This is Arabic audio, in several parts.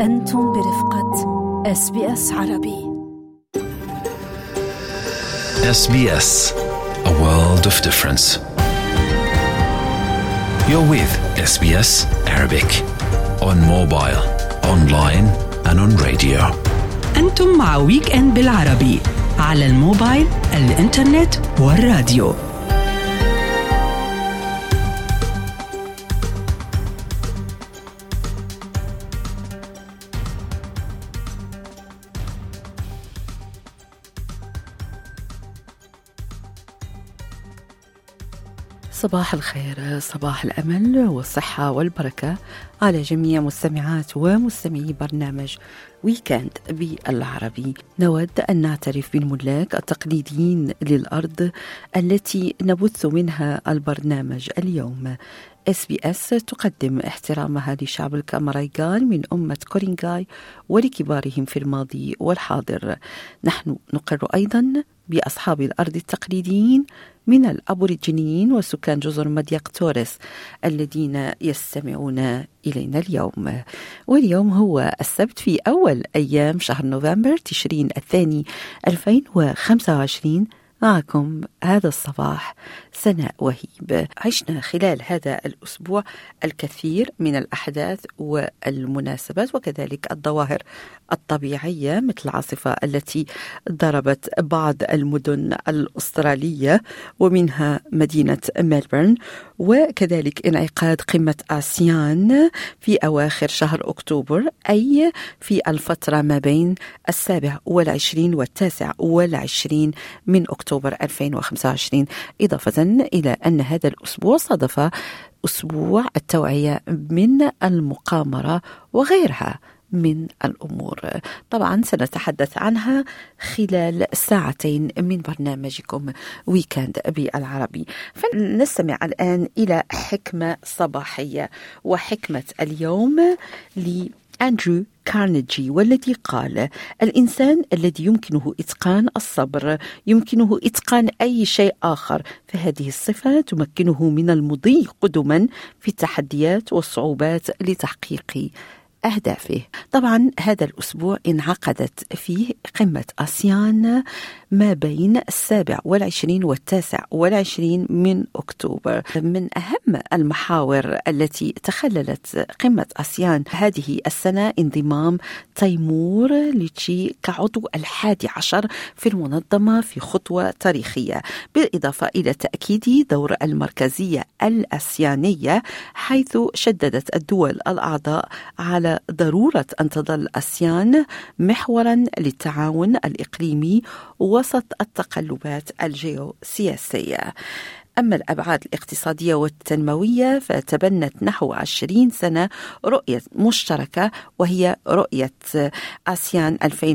أنتم برفقة SBS عربي. SBS, a world of difference. You're with SBS Arabic on mobile, online and on radio. أنتم مع ويك إند بالعربي على الموبايل، الإنترنت والراديو. صباح الخير، صباح الأمل والصحة والبركة على جميع مستمعات ومستمعي برنامج ويكند بالعربي. نود أن نعترف بالملاك التقليديين للأرض التي نبث منها البرنامج اليوم. SBS تقدم احترامها لشعب الكامرايغان من أمة كورينغاي ولكبارهم في الماضي والحاضر. نحن نقر أيضا بأصحاب الأرض التقليديين من الأبوريجينيين وسكان جزر مضيق توريس الذين يستمعون إلينا اليوم. واليوم هو السبت في أول أيام شهر نوفمبر تشرين الثاني 2025. معكم هذا الصباح سناء وهيب. عشنا خلال هذا الأسبوع الكثير من الأحداث والمناسبات وكذلك الظواهر الطبيعية مثل العاصفة التي ضربت بعض المدن الأسترالية ومنها مدينة ملبورن، وكذلك انعقاد قمة آسيان في أواخر شهر أكتوبر، أي في الفترة ما بين 27 و29 من أكتوبر 2025. إضافة إلى أن هذا الأسبوع صادف أسبوع التوعية من المقامرة وغيرها من الأمور. طبعا سنتحدث عنها خلال ساعتين من برنامجكم ويكند بالعربي. فنستمع الآن إلى حكمة صباحية، وحكمة اليوم لأندرو كارنيجي، والذي قال: الإنسان الذي يمكنه إتقان الصبر يمكنه إتقان أي شيء آخر، فهذه الصفة تمكنه من المضي قدما في التحديات والصعوبات لتحقيق أهدافه. طبعا هذا الأسبوع انعقدت فيه قمة آسيان ما بين 27 و29 من أكتوبر. من أهم المحاور التي تخللت قمة آسيان هذه السنة انضمام تيمور ليتشي كعضو 11 في المنظمة في خطوة تاريخية، بالإضافة إلى تأكيد دور المركزية الآسيانية، حيث شددت الدول الأعضاء على ضرورة أن تظل آسيان محورا للتعاون الإقليمي وسط التقلبات الجيوسياسية. أما الأبعاد الاقتصادية والتنموية فتبنت نحو 20 سنة رؤية مشتركة، وهي رؤية آسيان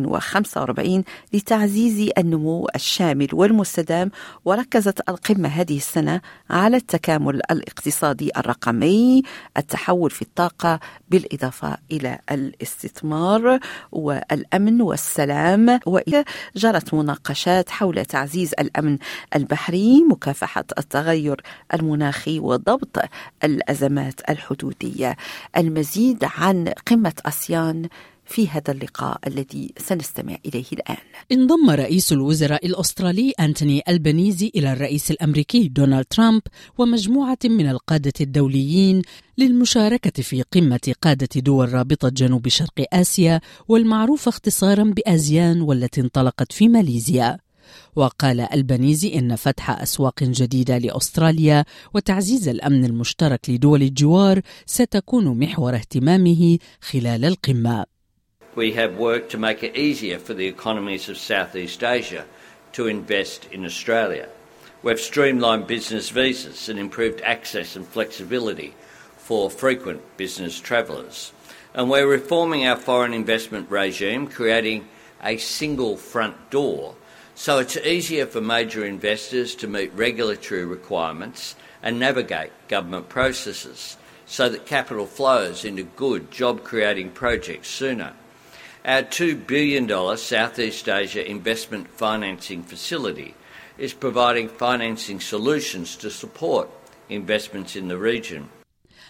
2045 لتعزيز النمو الشامل والمستدام. وركزت القمة هذه السنة على التكامل الاقتصادي الرقمي، التحول في الطاقة، بالإضافة إلى الاستثمار والأمن والسلام. وجرت مناقشات حول تعزيز الأمن البحري، مكافحة التغير المناخي، وضبط الأزمات الحدودية. المزيد عن قمة آسيان في هذا اللقاء الذي سنستمع إليه الآن. انضم رئيس الوزراء الأسترالي أنتوني ألبانيزي إلى الرئيس الأمريكي دونالد ترامب ومجموعة من القادة الدوليين للمشاركة في قمة قادة دول رابطة جنوب شرق آسيا، والمعروفة اختصارا بآزيان، والتي انطلقت في ماليزيا. وقال ألبانيزي إن فتح أسواق جديدة لأستراليا وتعزيز الأمن المشترك لدول الجوار ستكون محور اهتمامه خلال القمة. We have worked to make it easier for the economies of Southeast Asia to invest in Australia. We've streamlined business visas and improved access and flexibility for frequent business travellers. And we're reforming our foreign investment regime, creating a single front door, so it's easier for major investors to meet regulatory requirements and navigate government processes, so that capital flows into good job-creating projects sooner. Our $2 billion Southeast Asia Investment Financing Facility is providing financing solutions to support investments in the region.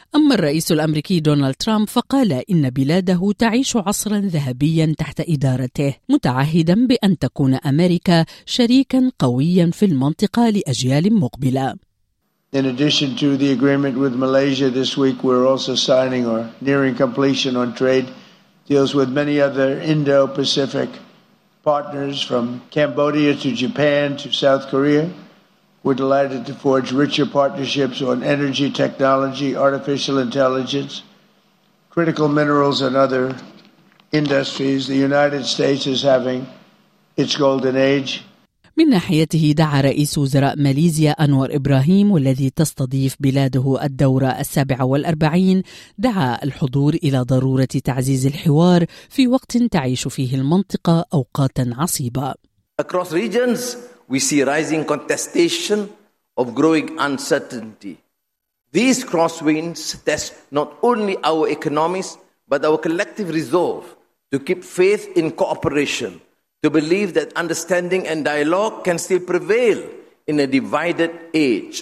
أما الرئيس الأمريكي دونالد ترامب فقال إن بلاده تعيش عصرا ذهبيا تحت إدارته، متعهدا بأن تكون أمريكا شريكا قويا في المنطقة لأجيال مقبلة. In addition to the agreement with Malaysia this week, we're also signing or nearing completion on trade deals with many other Indo-Pacific partners from Cambodia to Japan to South Korea. We're delighted to forge richer partnerships on energy technology, artificial intelligence, critical minerals and other industries. The United States is having its golden age. من ناحيته دعا رئيس وزراء ماليزيا أنور إبراهيم والذي تستضيف بلاده الدورة 47 دعا الحضور إلى ضرورة تعزيز الحوار في وقت تعيش فيه المنطقة أوقاتا عصيبة. Across regions we see rising contestation of growing uncertainty. These crosswinds test not only our economies but our collective resolve to keep faith in cooperation, to believe that understanding and dialogue can still prevail in a divided age.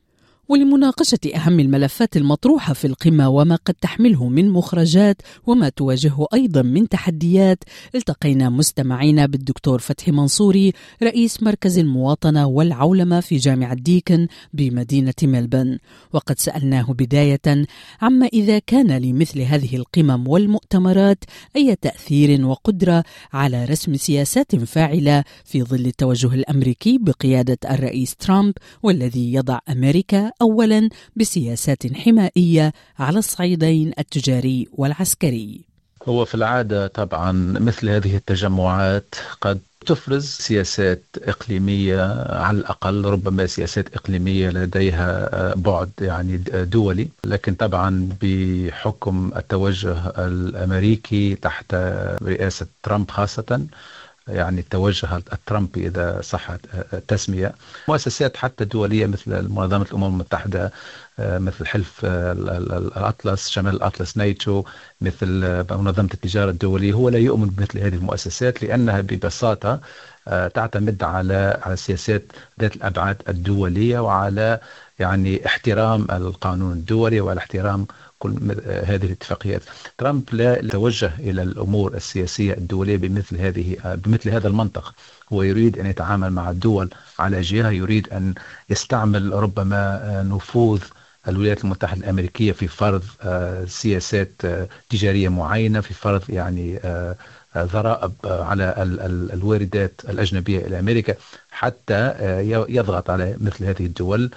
ولمناقشة أهم الملفات المطروحة في القمة وما قد تحمله من مخرجات وما تواجهه أيضا من تحديات، التقينا مستمعين بالدكتور فتحي منصوري رئيس مركز المواطنة والعولمة في جامعة ديكن بمدينة ملبن، وقد سألناه بداية عما إذا كان لمثل هذه القمم والمؤتمرات أي تأثير وقدرة على رسم سياسات فاعلة في ظل التوجه الأمريكي بقيادة الرئيس ترامب، والذي يضع أمريكا أولاً بسياسات حمائية على الصعيدين التجاري والعسكري. هو في العادة طبعاً مثل هذه التجمعات قد تفرز سياسات إقليمية، على الأقل ربما سياسات إقليمية لديها بعد يعني دولي، لكن طبعاً بحكم التوجه الأمريكي تحت رئاسة ترامب خاصةً، يعني التوجه الترامبي إذا صحت التسمية، مؤسسات حتى دولية مثل منظمة الأمم المتحدة، مثل حلف الأطلس شمال الأطلس ناتو، مثل منظمة التجارة الدولية، هو لا يؤمن بمثل هذه المؤسسات لأنها ببساطة تعتمد على سياسات ذات الأبعاد الدولية وعلى يعني احترام القانون الدولي وعلى احترام كل هذه الاتفاقيات. ترامب لا يتوجه إلى الأمور السياسية الدولية بمثل هذا المنطق. هو يريد أن يتعامل مع الدول على جهة، يريد أن يستعمل ربما نفوذ الولايات المتحدة الأمريكية في فرض سياسات تجارية معينة، في فرض يعني ضرائب على الواردات الأجنبية إلى أمريكا حتى يضغط على مثل هذه الدول.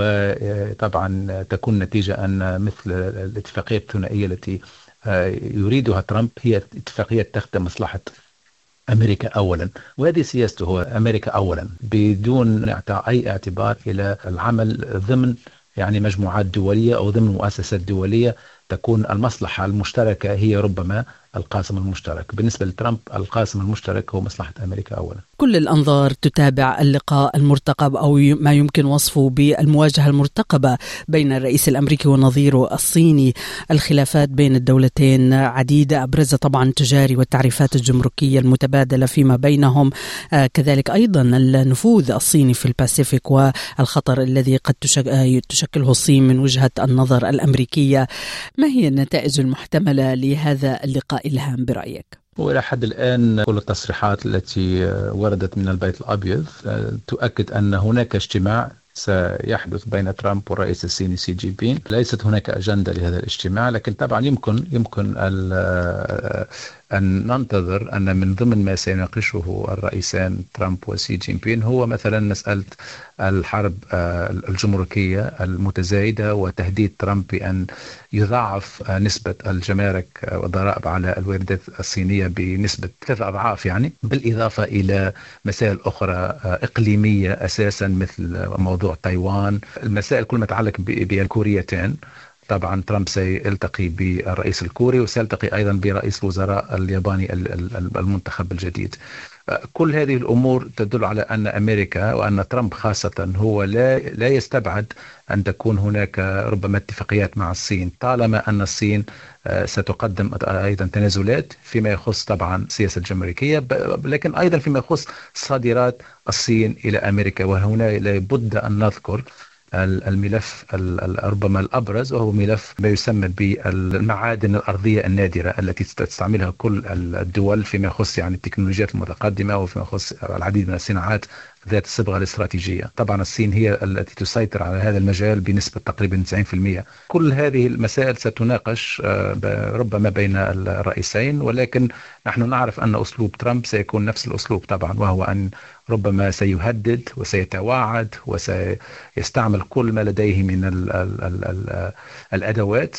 وطبعا تكون نتيجة أن مثل الاتفاقية الثنائية التي يريدها ترامب هي اتفاقية تخدم مصلحة أمريكا أولا، وهذه سياسته، هو أمريكا أولا بدون إعطاء أي اعتبار إلى العمل ضمن يعني مجموعات دولية أو ضمن مؤسسات دولية تكون المصلحة المشتركة هي ربما القاسم المشترك. بالنسبة لترامب القاسم المشترك هو مصلحة أمريكا أولا. كل الأنظار تتابع اللقاء المرتقب أو ما يمكن وصفه بالمواجهة المرتقبة بين الرئيس الأمريكي ونظيره الصيني. الخلافات بين الدولتين عديدة، أبرزها طبعا التجاري والتعريفات الجمركية المتبادلة فيما بينهم، كذلك أيضا النفوذ الصيني في الباسيفيك والخطر الذي قد تشكله الصين من وجهة النظر الأمريكية. ما هي النتائج المحتملة لهذا اللقاء الهام برأيك؟ وإلى حد الآن كل التصريحات التي وردت من البيت الأبيض تؤكد أن هناك اجتماع سيحدث بين ترامب والرئيس الصيني سي جي بين. ليست هناك أجندة لهذا الاجتماع، لكن طبعا يمكن أن ننتظر أن من ضمن ما سيناقشه الرئيسان ترامب وسي جي بين هو مثلا مسألة الحرب الجمركية المتزايدة وتهديد ترامب بأن يضاعف نسبة الجمارك والضرائب على الواردات الصينية بنسبة 3 أضعاف، يعني بالإضافة إلى مسائل أخرى إقليمية أساسا مثل موضوع تايوان، المسائل كل ما تتعلق بالكوريتين. طبعا ترامب سيلتقي بالرئيس الكوري وسيلتقي أيضا برئيس الوزراء الياباني المنتخب الجديد. كل هذه الأمور تدل على أن أمريكا وأن ترامب خاصة هو لا يستبعد أن تكون هناك ربما اتفاقيات مع الصين، طالما أن الصين ستقدم أيضا تنازلات فيما يخص طبعا السياسة الجمركية، لكن أيضا فيما يخص صادرات الصين إلى أمريكا. وهنا لابد أن نذكر الملف ربما الأبرز، وهو ملف ما يسمى بالمعادن الأرضية النادرة التي تستعملها كل الدول فيما يخص يعني التكنولوجيات المتقدمة وفيما يخص العديد من الصناعات ذات الصبغة الاستراتيجية. طبعا الصين هي التي تسيطر على هذا المجال بنسبة تقريبا 90%. كل هذه المسائل ستناقش ربما بين الرئيسين، ولكن نحن نعرف أن أسلوب ترامب سيكون نفس الأسلوب طبعا، وهو أن ربما سيهدد وسيتواعد وسيستعمل كل ما لديه من الأدوات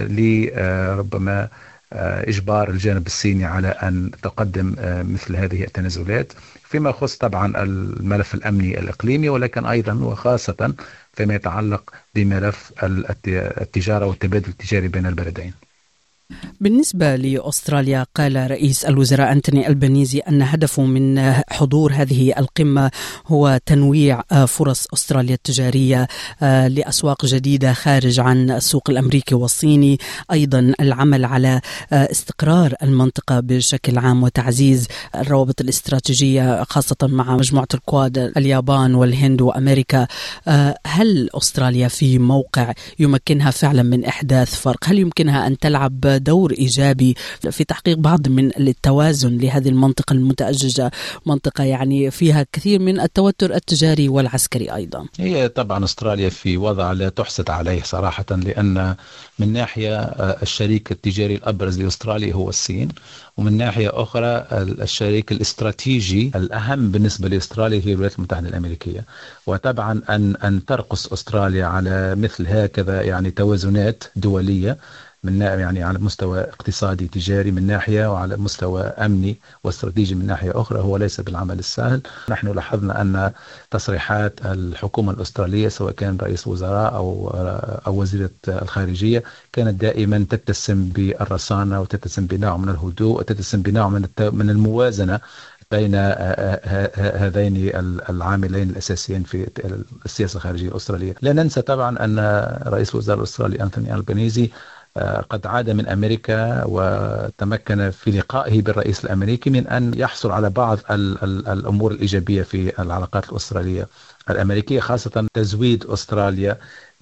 لربما إجبار الجانب الصيني على أن تقدم مثل هذه التنازلات فيما يخص طبعا الملف الأمني الإقليمي، ولكن أيضا وخاصة فيما يتعلق بملف التجارة والتبادل التجاري بين البلدين. بالنسبة لأستراليا، قال رئيس الوزراء أنتوني ألبانيزي أن هدفه من حضور هذه القمة هو تنويع فرص أستراليا التجارية لأسواق جديدة خارج عن السوق الأمريكي والصيني، أيضا العمل على استقرار المنطقة بشكل عام وتعزيز الروابط الاستراتيجية خاصة مع مجموعة الكواد اليابان والهند وأمريكا. هل أستراليا في موقع يمكنها فعلا من إحداث فرق؟ هل يمكنها أن تلعب دور إيجابي في تحقيق بعض من التوازن لهذه المنطقة المتأججة، منطقة يعني فيها كثير من التوتر التجاري والعسكري أيضا؟ هي طبعا أستراليا في وضع لا تحسد عليه صراحة، لأن من ناحية الشريك التجاري الأبرز لأستراليا هو الصين، ومن ناحية أخرى الشريك الاستراتيجي الأهم بالنسبة لأستراليا هي الولايات المتحدة الأمريكية. وطبعا أن ترقص أستراليا على مثل هكذا يعني توازنات دولية من يعني على مستوى اقتصادي تجاري من ناحية، وعلى مستوى أمني واستراتيجي من ناحية أخرى، هو ليس بالعمل السهل. نحن لاحظنا أن تصريحات الحكومة الأسترالية سواء كان رئيس وزراء أو وزيرة الخارجية كانت دائما تتسم بالرصانة وتتسم بنوع من الهدوء وتتسم بنوع من الموازنة بين هذين العاملين الأساسيين في السياسة الخارجية الأسترالية. لا ننسى طبعا أن رئيس الوزراء الأسترالي أنتوني ألبانيزي قد عاد من أمريكا وتمكن في لقائه بالرئيس الأمريكي من أن يحصل على بعض الأمور الإيجابية في العلاقات الأسترالية الأمريكية، خاصة تزويد أستراليا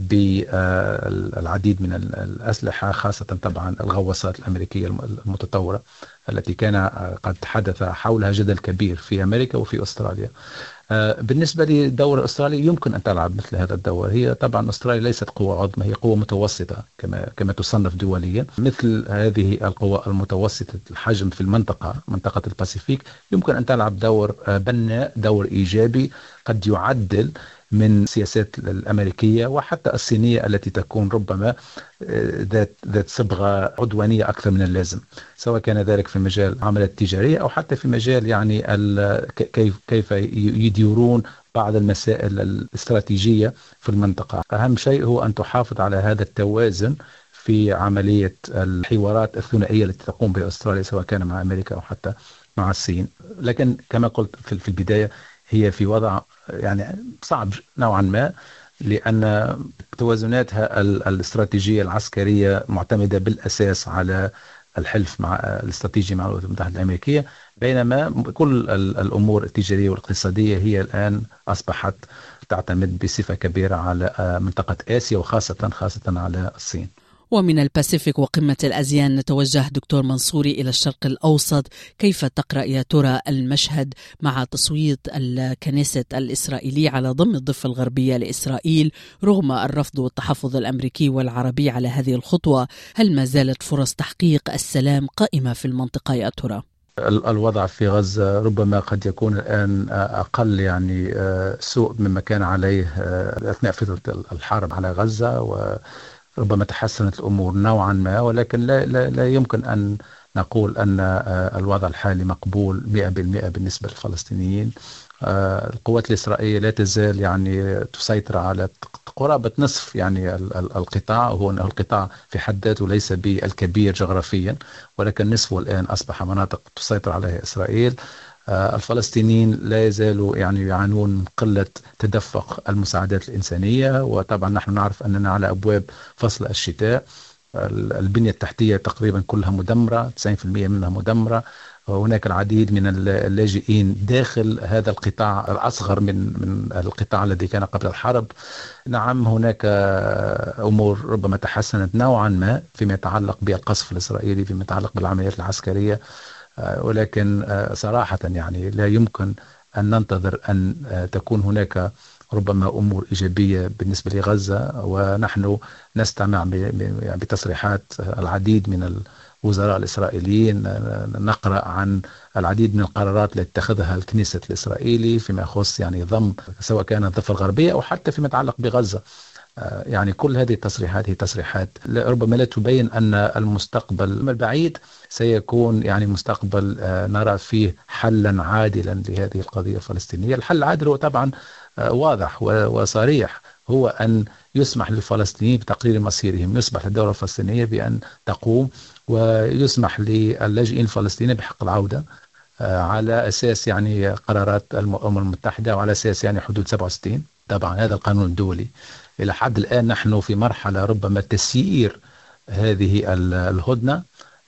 بالعديد من الأسلحة، خاصة طبعا الغواصات الأمريكية المتطورة التي كان قد حدث حولها جدل كبير في أمريكا وفي أستراليا. بالنسبة لدور أستراليا يمكن أن تلعب مثل هذا الدور. هي طبعا أستراليا ليست قوة عظمى، هي قوة متوسطة كما تصنف دوليا. مثل هذه القوى المتوسطة الحجم في منطقة الباسيفيك يمكن أن تلعب دور بناء، دور إيجابي قد يعدل من سياسات الأمريكية وحتى الصينية التي تكون ربما ذات صبغة عدوانية أكثر من اللازم، سواء كان ذلك في مجال العمليات التجارية أو حتى في مجال يعني كيف يديرون بعض المسائل الاستراتيجية في المنطقة. أهم شيء هو أن تحافظ على هذا التوازن في عملية الحوارات الثنائية التي تقوم بها أستراليا سواء كان مع أمريكا أو حتى مع الصين. لكن كما قلت في البداية هي في وضع يعني صعب نوعا ما، لأن توازناتها الاستراتيجية العسكرية معتمدة بالأساس على الحلف الاستراتيجي مع الولايات المتحدة الأمريكية، بينما كل الأمور التجارية والاقتصادية هي الآن أصبحت تعتمد بصفة كبيرة على منطقة آسيا وخاصة على الصين. ومن الباسيفيك وقمة الأزيان نتوجه دكتور منصوري إلى الشرق الأوسط. كيف تقرأ يا ترى المشهد مع تصويت الكنيسة الإسرائيلي على ضم الضفة الغربية لإسرائيل رغم الرفض والتحفظ الأمريكي والعربي على هذه الخطوة؟ هل ما زالت فرص تحقيق السلام قائمة في المنطقة يا ترى؟ الوضع في غزة ربما قد يكون الآن أقل يعني سوء مما كان عليه أثناء فترة الحرب على غزة، وربما تحسنت الأمور نوعا ما، ولكن لا يمكن أن نقول أن الوضع الحالي مقبول 100% بالنسبة للفلسطينيين. القوات الإسرائيلية لا تزال يعني تسيطر على قرابة نصف يعني القطاع، وهو أنه القطاع في حد ذاته ليس بالكبير جغرافيا، ولكن نصفه الآن أصبح مناطق تسيطر عليها إسرائيل. الفلسطينيين لا يزالوا يعني يعانون من قلة تدفق المساعدات الإنسانية، وطبعا نحن نعرف أننا على أبواب فصل الشتاء. البنية التحتية تقريبا كلها مدمرة، 90% منها مدمرة، وهناك العديد من اللاجئين داخل هذا القطاع الأصغر من القطاع الذي كان قبل الحرب. نعم هناك أمور ربما تحسنت نوعا ما فيما يتعلق بالقصف الإسرائيلي، فيما يتعلق بالعمليات العسكرية، ولكن صراحة يعني لا يمكن أن ننتظر أن تكون هناك ربما أمور إيجابية بالنسبة لغزة، ونحن نستمع بتصريحات العديد من الوزراء الإسرائيليين، نقرأ عن العديد من القرارات التي اتخذها الكنيسة الإسرائيلي فيما يخص يعني ضم سواء كانت الضفة الغربية أو حتى فيما يتعلق بغزة. يعني كل هذه التصريحات هي تصريحات ربما لا تبين أن المستقبل البعيد سيكون يعني مستقبل نرى فيه حلا عادلا لهذه القضية الفلسطينية. الحل العادل هو طبعا واضح وصريح، هو أن يسمح للفلسطينيين بتقرير مصيرهم، يسمح للدولة الفلسطينية بأن تقوم، ويسمح للاجئين الفلسطينيين بحق العودة على أساس يعني قرارات الأمم المتحدة وعلى أساس يعني حدود 67. طبعا هذا القانون الدولي. إلى حد الآن نحن في مرحلة ربما تسيير هذه الهدنة،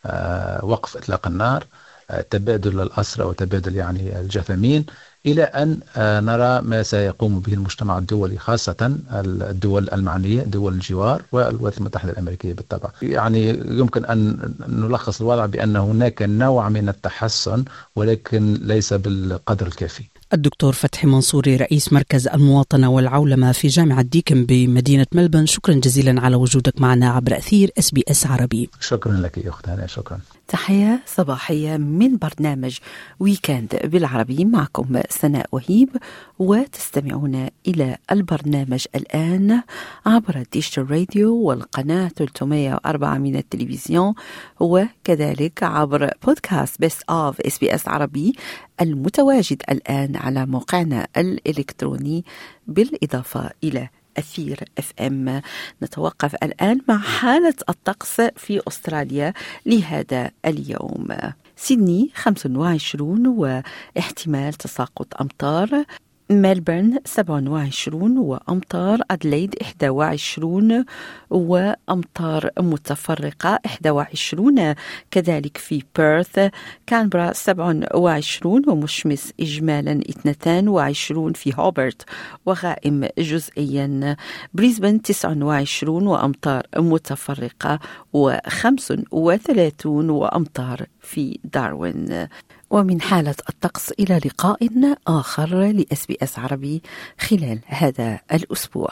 وقف إطلاق النار، تبادل الأسرى وتبادل يعني الجثامين، إلى أن نرى ما سيقوم به المجتمع الدولي، خاصة الدول المعنية، دول الجوار والولايات المتحدة الأمريكية بالطبع. يعني يمكن أن نلخص الوضع بأن هناك نوع من التحسن ولكن ليس بالقدر الكافي. الدكتور فتحي منصوري رئيس مركز المواطنة والعولمة في جامعة ديكن بمدينة ملبن، شكرا جزيلا على وجودك معنا عبر أثير SBS عربي. شكرا لك يا أخت هنا، شكرا. تحية صباحية من برنامج ويكند بالعربي، معكم سناء وهيب، وتستمعون إلى البرنامج الآن عبر ديجيتال راديو والقناة 304 من التلفزيون، وكذلك عبر بودكاست بيست أوف SBS عربي المتواجد الآن على موقعنا الإلكتروني، بالإضافة إلى أثير FM. نتوقف الآن مع حالة الطقس في أستراليا لهذا اليوم. سيدني 25 واحتمال تساقط أمطار، ملبورن 27 وأمطار، أدليد 21 وأمطار متفرقة 21 كذلك في بيرث، كانبرا 27 ومشمس إجمالا 22 في هوبرت وغائم جزئيا، بريسبن 29 وأمطار متفرقة و35 وأمطار في داروين. ومن حالة الطقس إلى لقاء آخر لSBS عربي خلال هذا الأسبوع.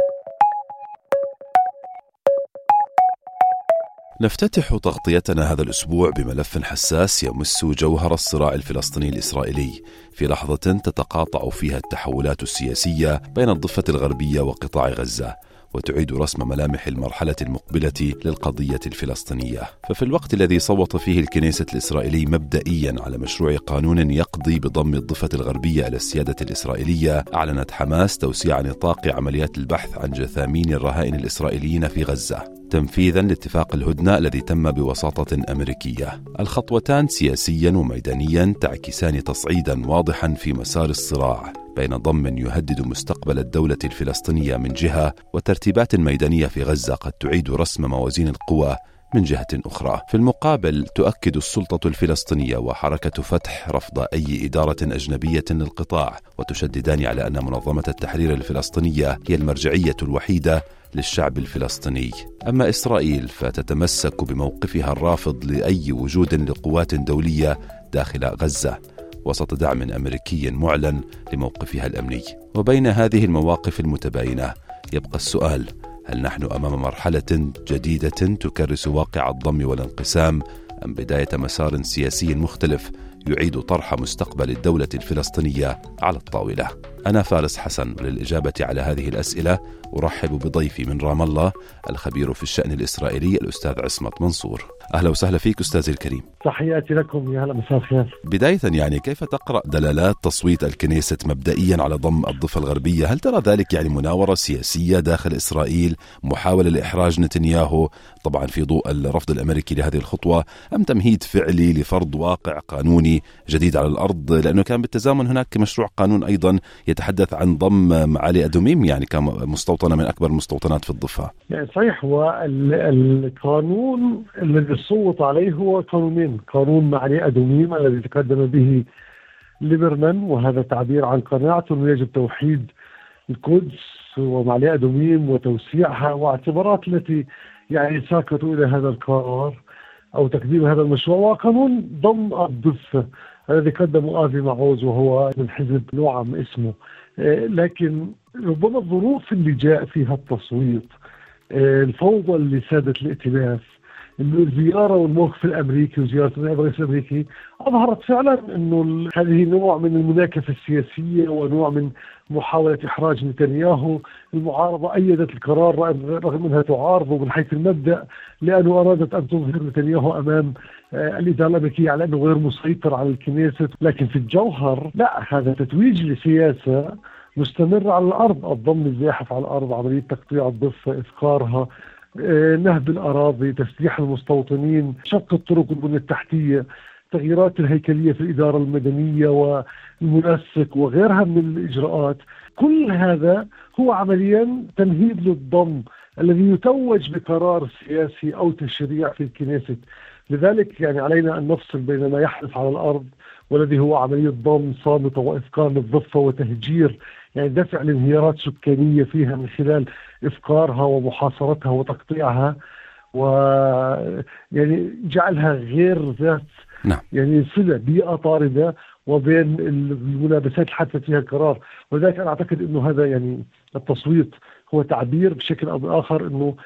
نفتتح تغطيتنا هذا الأسبوع بملف حساس يمس جوهر الصراع الفلسطيني الإسرائيلي في لحظة تتقاطع فيها التحولات السياسية بين الضفة الغربية وقطاع غزة، وتعيد رسم ملامح المرحلة المقبلة للقضية الفلسطينية. ففي الوقت الذي صوت فيه الكنيسة الإسرائيلي مبدئيا على مشروع قانون يقضي بضم الضفة الغربية إلى السيادة الإسرائيلية، أعلنت حماس توسيع نطاق عمليات البحث عن جثامين الرهائن الإسرائيليين في غزة تنفيذا لاتفاق الهدنة الذي تم بوساطة أمريكية. الخطوتان سياسيا وميدانيا تعكسان تصعيدا واضحا في مسار الصراع بين ضم يهدد مستقبل الدولة الفلسطينية من جهة، وترتيبات ميدانية في غزة قد تعيد رسم موازين القوى من جهة أخرى. في المقابل تؤكد السلطة الفلسطينية وحركة فتح رفض أي إدارة أجنبية للقطاع، وتشددان على أن منظمة التحرير الفلسطينية هي المرجعية الوحيدة للشعب الفلسطيني. أما إسرائيل فتتمسك بموقفها الرافض لأي وجود لقوات دولية داخل غزة وسط دعم أمريكي معلن لموقفها الأمني. وبين هذه المواقف المتباينة يبقى السؤال: هل نحن أمام مرحلة جديدة تكرس واقع الضم والانقسام، أم بداية مسار سياسي مختلف يعيد طرح مستقبل الدولة الفلسطينية على الطاولة؟ أنا فارس حسن، وللإجابة على هذه الأسئلة أرحب بضيفي من رام الله الخبير في الشأن الإسرائيلي الأستاذ عصمت منصور. أهلا وسهلا فيك أستاذي الكريم. تحياتي لكم، يا هلا، مساء الخير. بداية يعني كيف تقرأ دلالات تصويت الكنيسة مبدئيا على ضم الضفة الغربية؟ هل ترى ذلك يعني مناورة سياسية داخل إسرائيل، محاولة لإحراج نتنياهو طبعا في ضوء الرفض الأمريكي لهذه الخطوة، أم تمهيد فعلي لفرض واقع قانوني إقليمي جديد على الأرض، لأنه كان بالتزامن هناك مشروع قانون أيضا يتحدث عن ضم معالي أدوميم يعني كمستوطنة من أكبر المستوطنات في الضفة. يعني صحيح، هو القانون الذي صوت عليه هو قانونين: قانون معالي أدوميم الذي تقدم به ليبرمان، وهذا تعبير عن قناعته أنه يجب توحيد القدس ومعالي أدوميم وتوسيعها، واعتبارات التي يعني ساقطوا إلى هذا القرار أو تقديم هذا المشروع. وقانون ضم الضفة الذي قدمه آفي معوز وهو من حزب نوعم اسمه. لكن ربما الظروف اللي جاء فيها التصويت، الفوضى اللي سادت الائتلاف، انه الزياره والموقف الامريكي وزياره الرئيس الامريكي اظهرت فعلا انه هذه نوع من المناكفه السياسيه ونوع من محاوله احراج نتنياهو. المعارضه ايدت القرار رغم انها تعارضه من حيث المبدا، لانه ارادت ان تظهر نتنياهو امام الاداره الامريكيه على انه غير مسيطر على الكنيست. لكن في الجوهر لا، هذا تتويج لسياسه مستمره على الارض: الضم الزاحف على الارض، عمليه تقطيع الضفه، افقارها، نهب الأراضي، تسليح المستوطنين، شق الطرق والبنية التحتية، تغييرات الهيكلية في الإدارة المدنية والمنسك وغيرها من الإجراءات. كل هذا هو عمليا تمهيد للضم الذي يتوج بقرار سياسي أو تشريع في الكنيست. لذلك يعني علينا أن نفصل بين ما يحدث على الأرض والذي هو عملية ضم صامتة وإفقار للضفة وتهجير، يعني دفع لانهيارات سكانية فيها من خلال إفقارها ومحاصرتها وتقطيعها، ويعني جعلها غير ذات يعني صلة بيئة طاردة وبين الملابسات اللي حدثت فيها القرار. ولذلك أنا أعتقد أنه هذا يعني التصويت هو تعبير بشكل أو بآخر أنه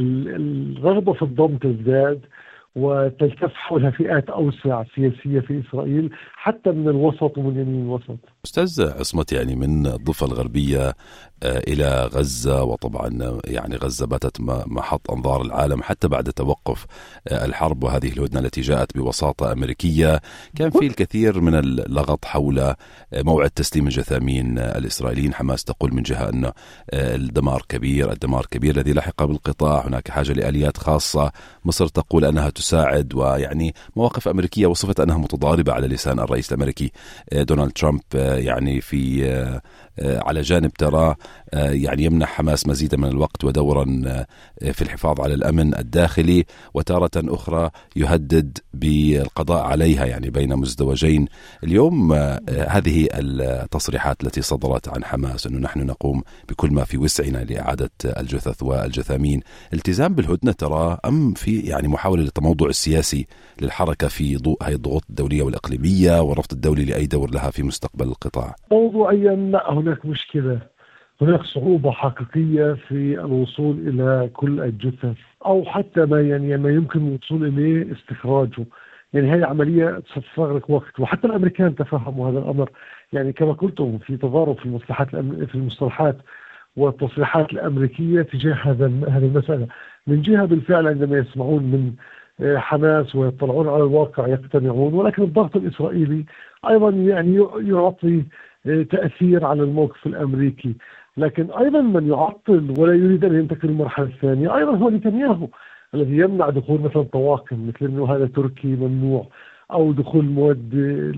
الرغبة في الضم تزداد وتلتف حولها فئات أوسع سياسية في إسرائيل، حتى من الوسط ومن يمين الوسط. أستاذ عصمت، يعني من الضفة الغربية إلى غزة، وطبعا يعني غزة باتت محط أنظار العالم حتى بعد توقف الحرب وهذه الهدنة التي جاءت بوساطة أمريكية. كان في الكثير من اللغط حول موعد تسليم الجثامين الإسرائيليين. حماس تقول من جهة أن الدمار كبير الذي لحق بالقطاع، هناك حاجة لآليات خاصة. مصر تقول أنها تساعد، ويعني مواقف أمريكية وصفت أنها متضاربة على لسان الرئيس الأمريكي دونالد ترامب، يعني في على جانب ترى يعني يمنح حماس مزيدا من الوقت ودورا في الحفاظ على الأمن الداخلي، وتارة أخرى يهدد بالقضاء عليها، يعني بين مزدوجين. اليوم هذه التصريحات التي صدرت عن حماس أنه نحن نقوم بكل ما في وسعنا لإعادة الجثث والجثامين، التزام بالهدنة ترى أم في يعني محاولة للتموضع السياسي للحركة في ضوء هذه الضغوط الدولية والإقليمية والرفض الدولي لأي دور لها في مستقبل القطاع؟ موضوعيا لا، هناك مشكلة، هناك صعوبة حقيقية في الوصول إلى كل الجثث أو حتى ما يمكن الوصول إليه استخراجه. يعني هذه عملية ستستغرق وقت، وحتى الأمريكان تفهموا هذا الأمر. يعني كما قلتم في تضارب في المصطلحات والتصريحات الأمريكية تجاه هذه المسألة. من جهة بالفعل عندما يسمعون من حماس ويطلعون على الواقع يقتنعون، ولكن الضغط الإسرائيلي أيضا يعني يعطي تأثير على الموقف الأمريكي. لكن أيضا من يعطل ولا يريد أن ينتقل للمرحلة الثانية أيضا هو نتنياهو، الذي يمنع دخول مثلا طواقم مثل أنه هذا تركي ممنوع، أو دخول مواد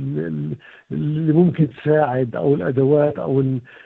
اللي ممكن تساعد، أو الأدوات أو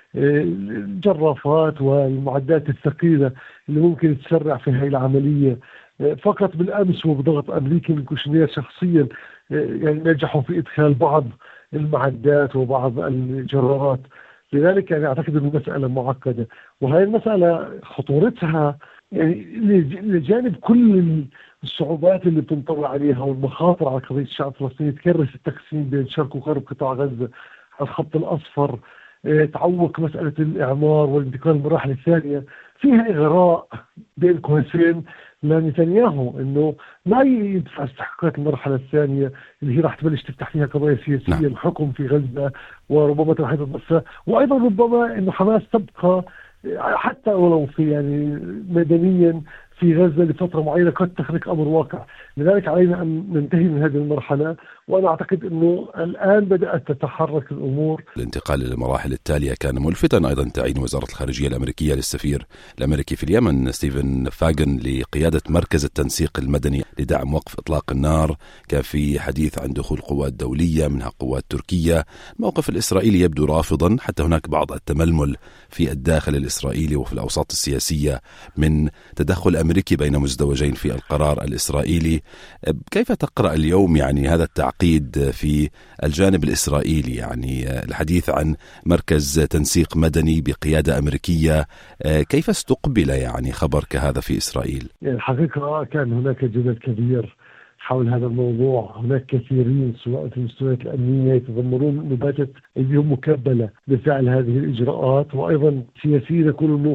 الجرافات والمعدات الثقيلة اللي ممكن تسرع في هذه العملية. فقط بالأمس وبضغط أمريكي من كوشنير شخصيا يعني نجحوا في إدخال بعض المعدات وبعض الجرارات. لذلك يعني أعتقد أن المسألة معقدة، وهذه المسألة خطورتها يعني لجانب كل الصعوبات اللي بتنطوي عليها والمخاطر على قضية الشعب الفلسطيني، تكرس التقسيم بين شرق وغرب قطاع غزة على الخط الأصفر، تعوق مسألة الإعمار والانتقال للمراحل الثانية، فيها إغراء بين قوسين لنتنياهو انه ما يدفع استحقاقات المرحله الثانيه اللي هي راح تبلش تفتح فيها قضايا سياسيه، الحكم في غزه وربما توحيد الضفه، وايضا ربما انه حماس تبقى حتى ولو في يعني مدنيا في غزة لفترة معينة قد تخلق أمر واقع. لذلك علينا أن ننتهي من هذه المرحلة، وأنا أعتقد أنه الآن بدأت تتحرك الأمور. الانتقال للمراحل التالية كان ملفتا أيضا تعيين وزارة الخارجية الأمريكية للسفير الأمريكي في اليمن ستيفن فاغن لقيادة مركز التنسيق المدني لدعم وقف إطلاق النار. كان في حديث عن دخول قوات دولية منها قوات تركية. الموقف الإسرائيلي يبدو رافضا، حتى هناك بعض التململ في الداخل الإسرائيلي وفي الأوساط السياسية من تدخل أمريكي بين مزدوجين في القرار الإسرائيلي. كيف تقرأ اليوم يعني هذا التعقيد في الجانب الإسرائيلي، يعني الحديث عن مركز تنسيق مدني بقيادة أمريكية، كيف استقبل يعني خبر كهذا في إسرائيل؟ يعني الحقيقة كان هناك جدل كبير حول هذا الموضوع. هناك كثيرين سواء في المستويات الأمنية يتذمرون أنه باتت أيديهم مكبلة بفعل هذه الإجراءات، وأيضا سياسيين يقولون أنه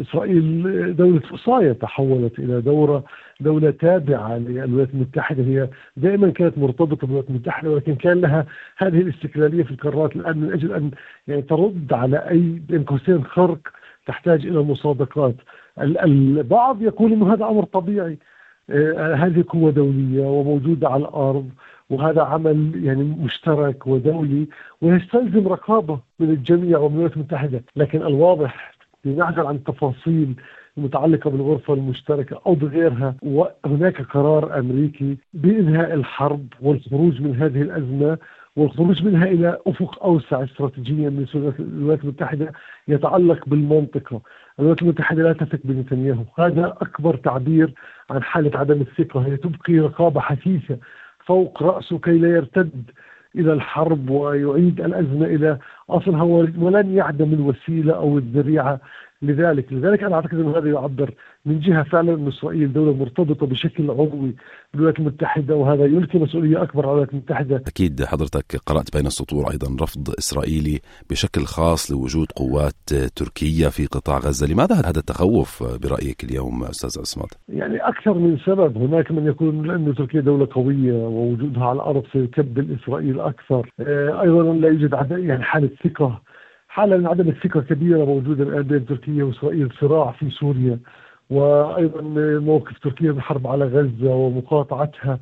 إسرائيل دولة وصاية تحولت إلى دولة تابعة للولايات المتحدة. هي دائما كانت مرتبطة بالولايات المتحدة، ولكن كان لها هذه الاستقلالية في القرارات الآن من أجل أن يعني ترد على أي بين قوسين خرق تحتاج إلى مصادقات. البعض يقول أنه هذا أمر طبيعي، هذه قوة دولية وموجودة على الأرض، وهذا عمل يعني مشترك ودولي ويستلزم رقابة من الجميع ومن الولايات المتحدة. لكن الواضح لنعزل عن التفاصيل المتعلقة بالغرفة المشتركة أو بغيرها، وهناك قرار أمريكي بإنهاء الحرب والخروج من هذه الأزمة والخروج منها إلى أفق أوسع استراتيجيا من الولايات المتحدة يتعلق بالمنطقة. الولايات المتحدة لا تثق بنتنياهو، هذا أكبر تعبير عن حالة عدم الثقة. هي تبقي رقابة حثيثة فوق رأسه كي لا يرتد إلى الحرب ويعيد الأزمة إلى أصلها، ولن يعدم الوسيلة أو الذريعة لذلك أنا أعتقد أن هذا يعبر من جهة فعلا أن إسرائيل دولة مرتبطة بشكل عضوي بالولايات المتحدة، وهذا يلقي مسؤولية أكبر على الولايات المتحدة. أكيد حضرتك قرأت بين السطور أيضا رفض إسرائيلي بشكل خاص لوجود قوات تركية في قطاع غزة. لماذا هذا التخوف برأيك اليوم أستاذ عصمت؟ يعني أكثر من سبب. هناك من يقول أن تركيا دولة قوية ووجودها على الأرض سيكبل إسرائيل أكثر. أيضا لا يوجد يعني حالة ثقة، حالة من عدم الثقة كبيرة موجودة الآن بين تركيا وإسرائيل، صراع في سوريا، وأيضا موقف تركيا بالحرب على غزة ومقاطعتها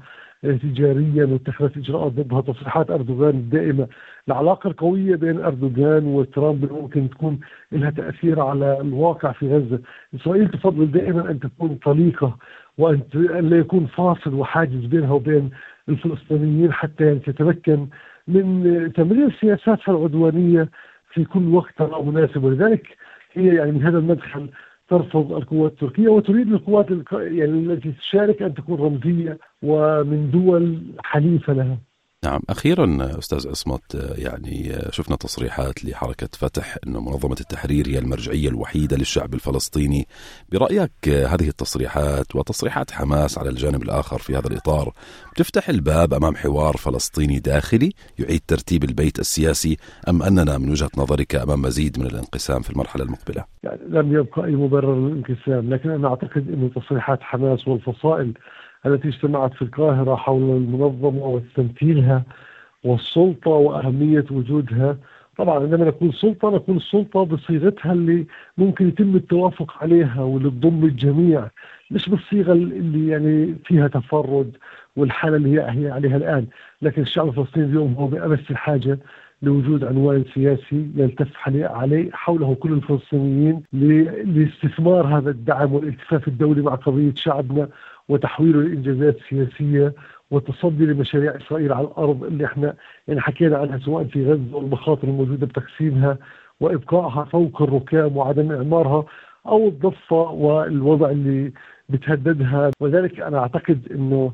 تجاريا واتخاذ إجراءات ضدها، تصريحات أردوغان الدائمة. العلاقة القوية بين أردوغان وترامب ممكن تكون لها تأثير على الواقع في غزة. إسرائيل تفضل دائما أن تكون طليقة وأن لا يكون فاصل وحاجز بينها وبين الفلسطينيين حتى تتمكن من تمرير سياساتها العدوانية في كل وقت مناسب. ولذلك هي يعني من هذا المدخل ترفض القوات التركية وتريد القوات يعني التي تشارك أن تكون رمزية ومن دول حليفة لها. نعم، أخيرا أستاذ عصمت، يعني شفنا تصريحات لحركة فتح أن منظمة التحرير هي المرجعية الوحيدة للشعب الفلسطيني. برأيك هذه التصريحات وتصريحات حماس على الجانب الآخر في هذا الإطار تفتح الباب أمام حوار فلسطيني داخلي يعيد ترتيب البيت السياسي، أم أننا من وجهة نظرك أمام مزيد من الانقسام في المرحلة المقبلة؟ يعني لم يبقى أي مبرر للانقسام، لكن أنا أعتقد أن تصريحات حماس والفصائل التي اجتمعت في القاهرة حول المنظمة وتمثيلها والسلطة وأهمية وجودها. طبعا عندما نقول سلطة نقول السلطة بصيغتها اللي ممكن يتم التوافق عليها واللي تضم الجميع، مش بالصيغة اللي يعني فيها تفرد والحالة اللي هي عليها الآن. لكن الشعب الفلسطيني اليوم هو بأمس الحاجة لوجود عنوان سياسي يلتف عليه حوله كل الفلسطينيين لاستثمار هذا الدعم والالتفاف الدولي مع قضية شعبنا وتحويله لإنجازات سياسية والتصدي لمشاريع إسرائيل على الأرض اللي احنا يعني حكينا عنها، سواء في غزة والمخاطر الموجودة بتقسيمها وإبقائها فوق الركام وعدم إعمارها، أو الضفة والوضع اللي بتهددها. وذلك أنا أعتقد أنه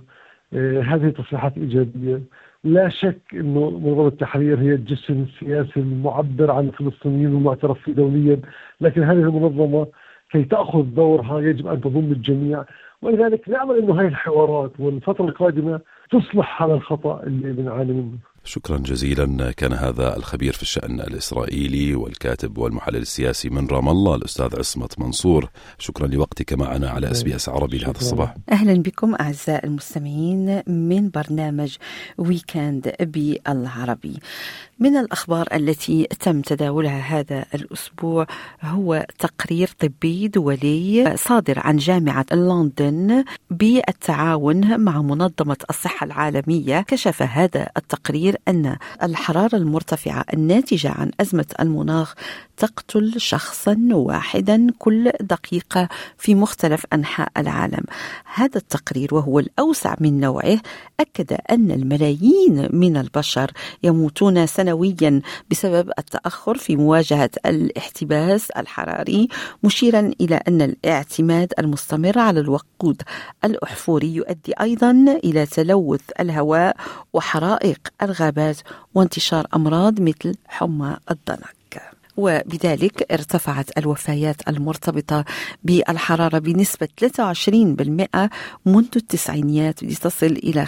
هذه تصريحات إيجابية. لا شك أنه منظمة التحرير هي الجسم السياسي المعبر عن الفلسطينيين والمعترف فيه دوليا، لكن هذه المنظمة كي تأخذ دورها يجب أن تضم الجميع. ولذلك نأمل أنه هذه الحوارات والفترة القادمة تصلح على الخطأ اللي بنعاني منه. شكرا جزيلا. كان هذا الخبير في الشأن الإسرائيلي والكاتب والمحلل السياسي من رام الله الأستاذ عصمت منصور. شكرا لوقتك معنا على SBS عربي لهذا الصباح. أهلا بكم أعزائي المستمعين من برنامج ويكند بالعربي. من الأخبار التي تم تداولها هذا الأسبوع هو تقرير طبي دولي صادر عن جامعة لندن بالتعاون مع منظمة الصحة العالمية. كشف هذا التقرير أن الحرارة المرتفعة الناتجة عن أزمة المناخ تقتل شخصا واحدا كل دقيقة في مختلف أنحاء العالم. هذا التقرير وهو الأوسع من نوعه أكد أن الملايين من البشر يموتون سنويا بسبب التأخر في مواجهة الاحتباس الحراري، مشيرا إلى أن الاعتماد المستمر على الوقود الأحفوري يؤدي أيضا إلى تلوث الهواء وحرائق الغابات وانتشار أمراض مثل حمى الضنك. وبذلك ارتفعت الوفيات المرتبطة بالحرارة بنسبة 23% منذ التسعينيات لتصل إلى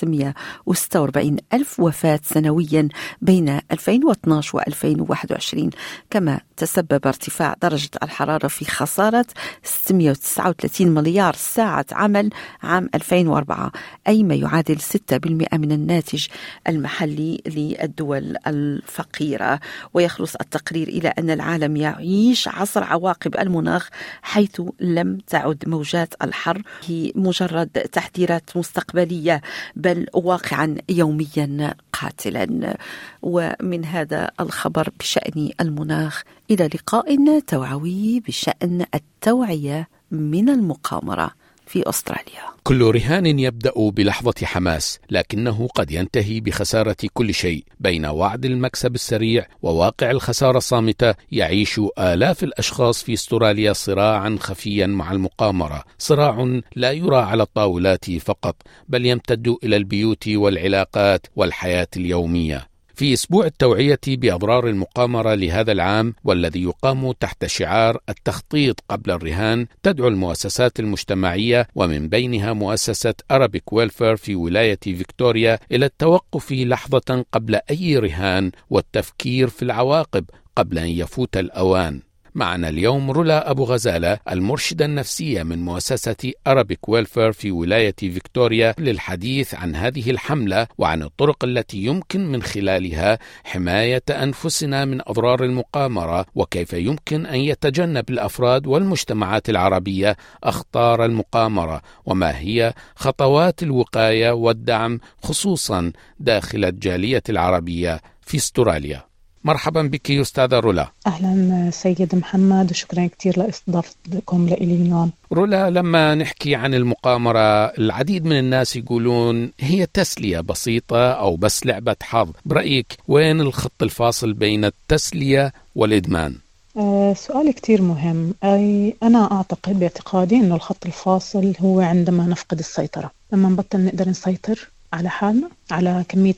546 ألف وفاة سنويا بين 2012 و 2021. كما تسبب ارتفاع درجة الحرارة في خسارة 639 مليار ساعة عمل عام 2004، أي ما يعادل 6% من الناتج المحلي للدول الفقيرة. ويخلص التقرير إلى أن العالم يعيش عصر عواقب المناخ، حيث لم تعد موجات الحر هي مجرد تحذيرات مستقبلية بل واقعا يوميا قاتلا. ومن هذا الخبر بشأن المناخ إلى لقاء توعوي بشأن التوعية من المقامرة في أستراليا. كل رهان يبدأ بلحظة حماس، لكنه قد ينتهي بخسارة كل شيء. بين وعد المكسب السريع وواقع الخسارة الصامتة، يعيش آلاف الأشخاص في أستراليا صراعا خفيا مع المقامرة، صراع لا يرى على الطاولات فقط بل يمتد إلى البيوت والعلاقات والحياة اليومية. في أسبوع التوعية بأضرار المقامرة لهذا العام، والذي يقام تحت شعار التخطيط قبل الرهان، تدعو المؤسسات المجتمعية ومن بينها مؤسسة Arabic Welfare في ولاية فيكتوريا إلى التوقف لحظة قبل أي رهان والتفكير في العواقب قبل أن يفوت الأوان. معنا اليوم رولا أبو غزالة، المرشدة النفسية من مؤسسة Arabic Welfare في ولاية فيكتوريا، للحديث عن هذه الحملة وعن الطرق التي يمكن من خلالها حماية أنفسنا من أضرار المقامرة، وكيف يمكن أن يتجنب الأفراد والمجتمعات العربية أخطار المقامرة، وما هي خطوات الوقاية والدعم خصوصا داخل الجالية العربية في أستراليا. مرحبا بك أستاذة رولا. أهلا سيد محمد، وشكرا كثير لاستضافتكم لي اليوم. رولا، لما نحكي عن المقامرة العديد من الناس يقولون هي تسلية بسيطة أو بس لعبة حظ. برأيك وين الخط الفاصل بين التسلية والإدمان؟ سؤال كتير مهم. أنا أعتقد باعتقادي أنه الخط الفاصل هو عندما نفقد السيطرة، لما نبطل نقدر نسيطر على حالنا، على كمية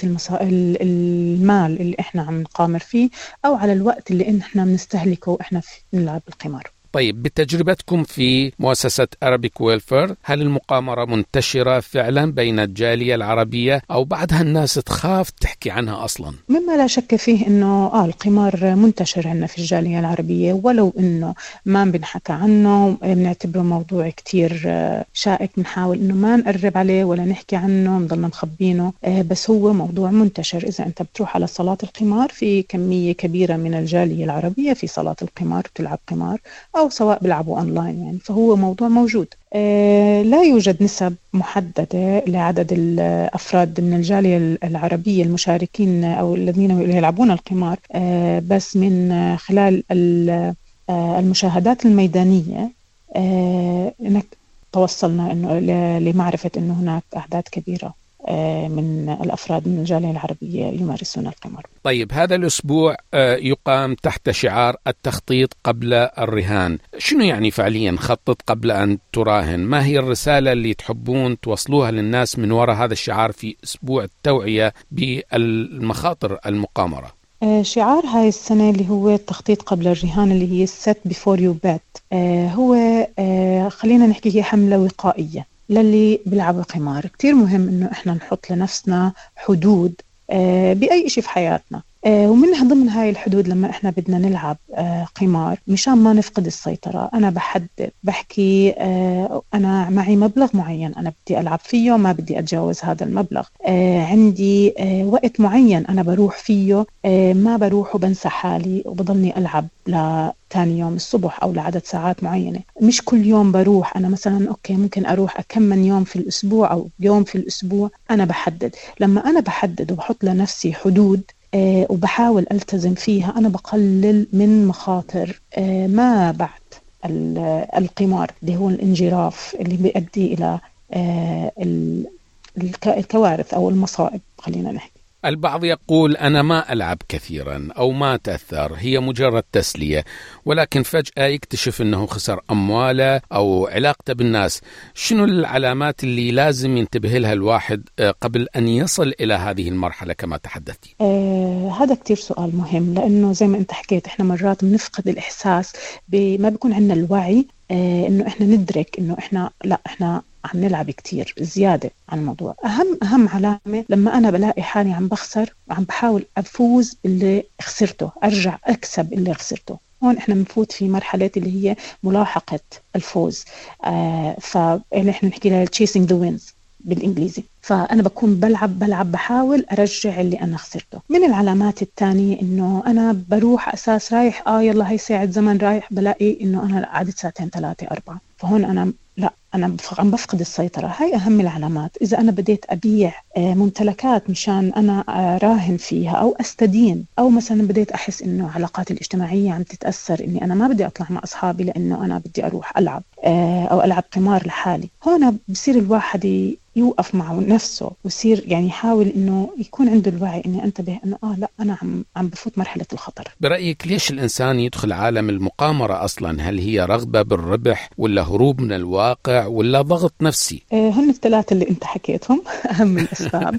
المال اللي إحنا عم نقامر فيه، أو على الوقت اللي إحنا بنستهلكه وإحنا نلعب بالقمار. طيب، بتجربتكم في مؤسسة Arabic Welfare، هل المقامرة منتشرة فعلا بين الجالية العربية أو بعدها الناس تخاف تحكي عنها أصلا؟ مما لا شك فيه إنه القمار منتشر عندنا في الجالية العربية، ولو إنه ما بنحكى عنه، بنعتبره موضوع كتير شائك، بنحاول إنه ما نقرب عليه ولا نحكي عنه، بنضلنا مخبينه، بس هو موضوع منتشر. إذا أنت بتروح على صلاة القمار، في كمية كبيرة من الجالية العربية في صلاة القمار تلعب قمار، أو سواء بيلعبوا أونلاين، يعني فهو موضوع موجود. لا يوجد نسب محددة لعدد الأفراد من الجالية العربية المشاركين أو الذين يلعبون القمار، بس من خلال المشاهدات الميدانية توصلنا إنه لمعرفة إنه هناك أعداد كبيرة من الأفراد من الجالية العربية يمارسون القمار. طيب، هذا الأسبوع يقام تحت شعار التخطيط قبل الرهان. شنو يعني فعليا خطط قبل أن تراهن؟ ما هي الرسالة اللي تحبون توصلوها للناس من وراء هذا الشعار في أسبوع التوعية بالمخاطر المقامرة؟ شعار هاي السنة اللي هو التخطيط قبل الرهان، اللي هي set before you bet. هو خلينا نحكي هي حملة وقائية للي بيلعبوا قمار. كتير مهم إنه إحنا نحط لنفسنا حدود بأي شيء في حياتنا. ومنها ضمن هاي الحدود لما احنا بدنا نلعب قمار مشان ما نفقد السيطرة، أنا بحدد بحكي أنا معي مبلغ معين أنا بدي ألعب فيه، ما بدي أتجاوز هذا المبلغ. عندي وقت معين أنا بروح فيه، ما بروح وبنسى حالي وبضلني ألعب لتاني يوم الصبح أو لعدد ساعات معينة. مش كل يوم بروح، أنا مثلا أوكي ممكن أروح أكم من يوم في الأسبوع أو يوم في الأسبوع. أنا بحدد، لما أنا بحدد وبحط لنفسي حدود وبحاول ألتزم فيها، أنا بقلل من مخاطر ما بعد القمار اللي هو الانجراف اللي بيؤدي إلى الكوارث أو المصائب. خلينا نحكي البعض يقول أنا ما ألعب كثيرا أو ما تأثر، هي مجرد تسلية، ولكن فجأة يكتشف أنه خسر أمواله أو علاقته بالناس. شنو العلامات اللي لازم ينتبه لها الواحد قبل أن يصل إلى هذه المرحلة كما تحدثتي؟ هذا كتير سؤال مهم، لأنه زي ما أنت حكيت إحنا مرات بنفقد الإحساس، ما بيكون عندنا الوعي إنه إحنا ندرك إنه إحنا عم نلعب كتير زيادة عن الموضوع. أهم علامة لما أنا بلاقي حالي عم بخسر وعم بحاول أفوز باللي خسرته، أرجع أكسب اللي خسرته. هون إحنا بنفوت في مرحلة اللي هي ملاحقة الفوز، فإحنا نحكي لها chasing the wins بالإنجليزي. فأنا بكون بلعب بحاول أرجع اللي أنا خسرته. من العلامات الثانية إنه أنا بروح أساس رايح يلا هاي ساعة زمن رايح، بلاقي إنه أنا قعدت ساعتين 3 4، فهون أنا أنا عم بفقد السيطرة. هاي أهم العلامات. إذا أنا بديت أبيع ممتلكات مشان أنا راهن فيها أو أستدين، أو مثلا بديت أحس إنه علاقاتي الاجتماعية عم تتأثر، إني أنا ما بدي أطلع مع أصحابي لأنه أنا بدي أروح ألعب أو ألعب قمار لحالي، هون بصير الواحد يوقف مع نفسه ويصير يعني يحاول إنه يكون عنده الوعي إني أنتبه إنه لا أنا عم بفوت مرحلة الخطر. برأيك ليش الإنسان يدخل عالم المقامرة أصلا؟ هل هي رغبة بالربح ولا هروب من الواقع ولا ضغط نفسي؟ هن الثلاثة اللي أنت حكيتهم أهم الأسباب.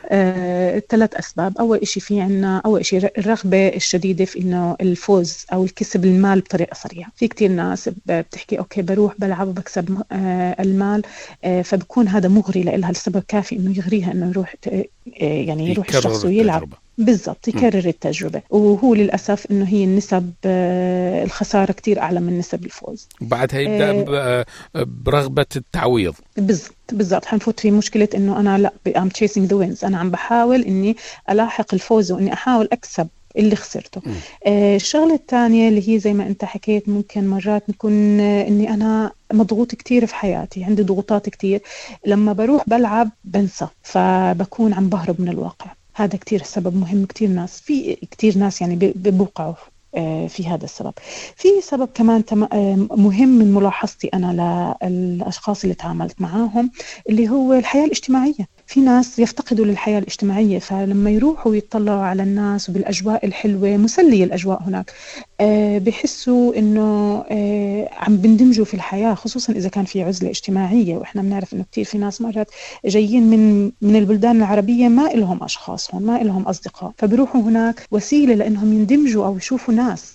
3 أسباب. أول إشي في عنا، أول إشي الرغبة الشديدة في إنه الفوز أو الكسب المال بطريقة سريعة. في كتير ناس بتحكي أوكي بروح بلعب وبكسب المال، فبكون هذا مغري لها، السبب كافي إنه يغريها إنه يروح يعني يروح الشخص ويلعب بالضبط، يكرر التجربة. وهو للأسف إنه هي النسب الخسارة كتير أعلى من نسب الفوز. وبعدها يبدأ برغبة التعويض. بالضبط حنفوت في مشكلة إنه أنا لا I'm chasing the wins، أنا عم بحاول إني ألاحق الفوز وإني أحاول أكسب اللي خسرته. الشغلة الثانية اللي هي زي ما أنت حكيت، ممكن مرات نكون إني أنا مضغوط كتير في حياتي، عندي ضغوطات كتير، لما بروح بلعب بنسى، فبكون عم بهرب من الواقع. هذا كتير سبب مهم. كتير ناس يعني بيوقعوا في هذا السبب. في سبب كمان مهم من ملاحظتي أنا للأشخاص اللي تعاملت معاهم، اللي هو الحياة الاجتماعية. في ناس يفتقدوا للحياة الاجتماعية، فلما يروحوا ويطلعوا على الناس وبالأجواء الحلوة، مسلية الأجواء هناك، بيحسوا إنه عم بندمجوا في الحياة، خصوصا إذا كان في عزلة اجتماعية. وإحنا بنعرف إنه كتير في ناس مرات جايين من البلدان العربية ما إلهم أشخاص هون، ما إلهم أصدقاء، فبيروحوا هناك وسيلة لأنهم يندمجوا أو يشوفوا ناس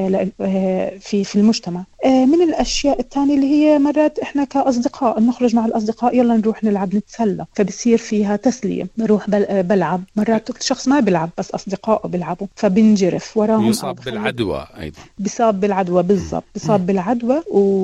في المجتمع. من الأشياء الثانية اللي هي مرات إحنا كأصدقاء نخرج مع الأصدقاء، يلا نروح نلعب نتسلى، فبصير فيها تسلية. بروح بلعب، مرات الشخص ما بيلعب بس أصدقائه بيلعبوا، فبنجرف وراهم. يصاب بالعدوى أيضا. بيصاب بالعدوى بالضبط، بيصاب بالعدوى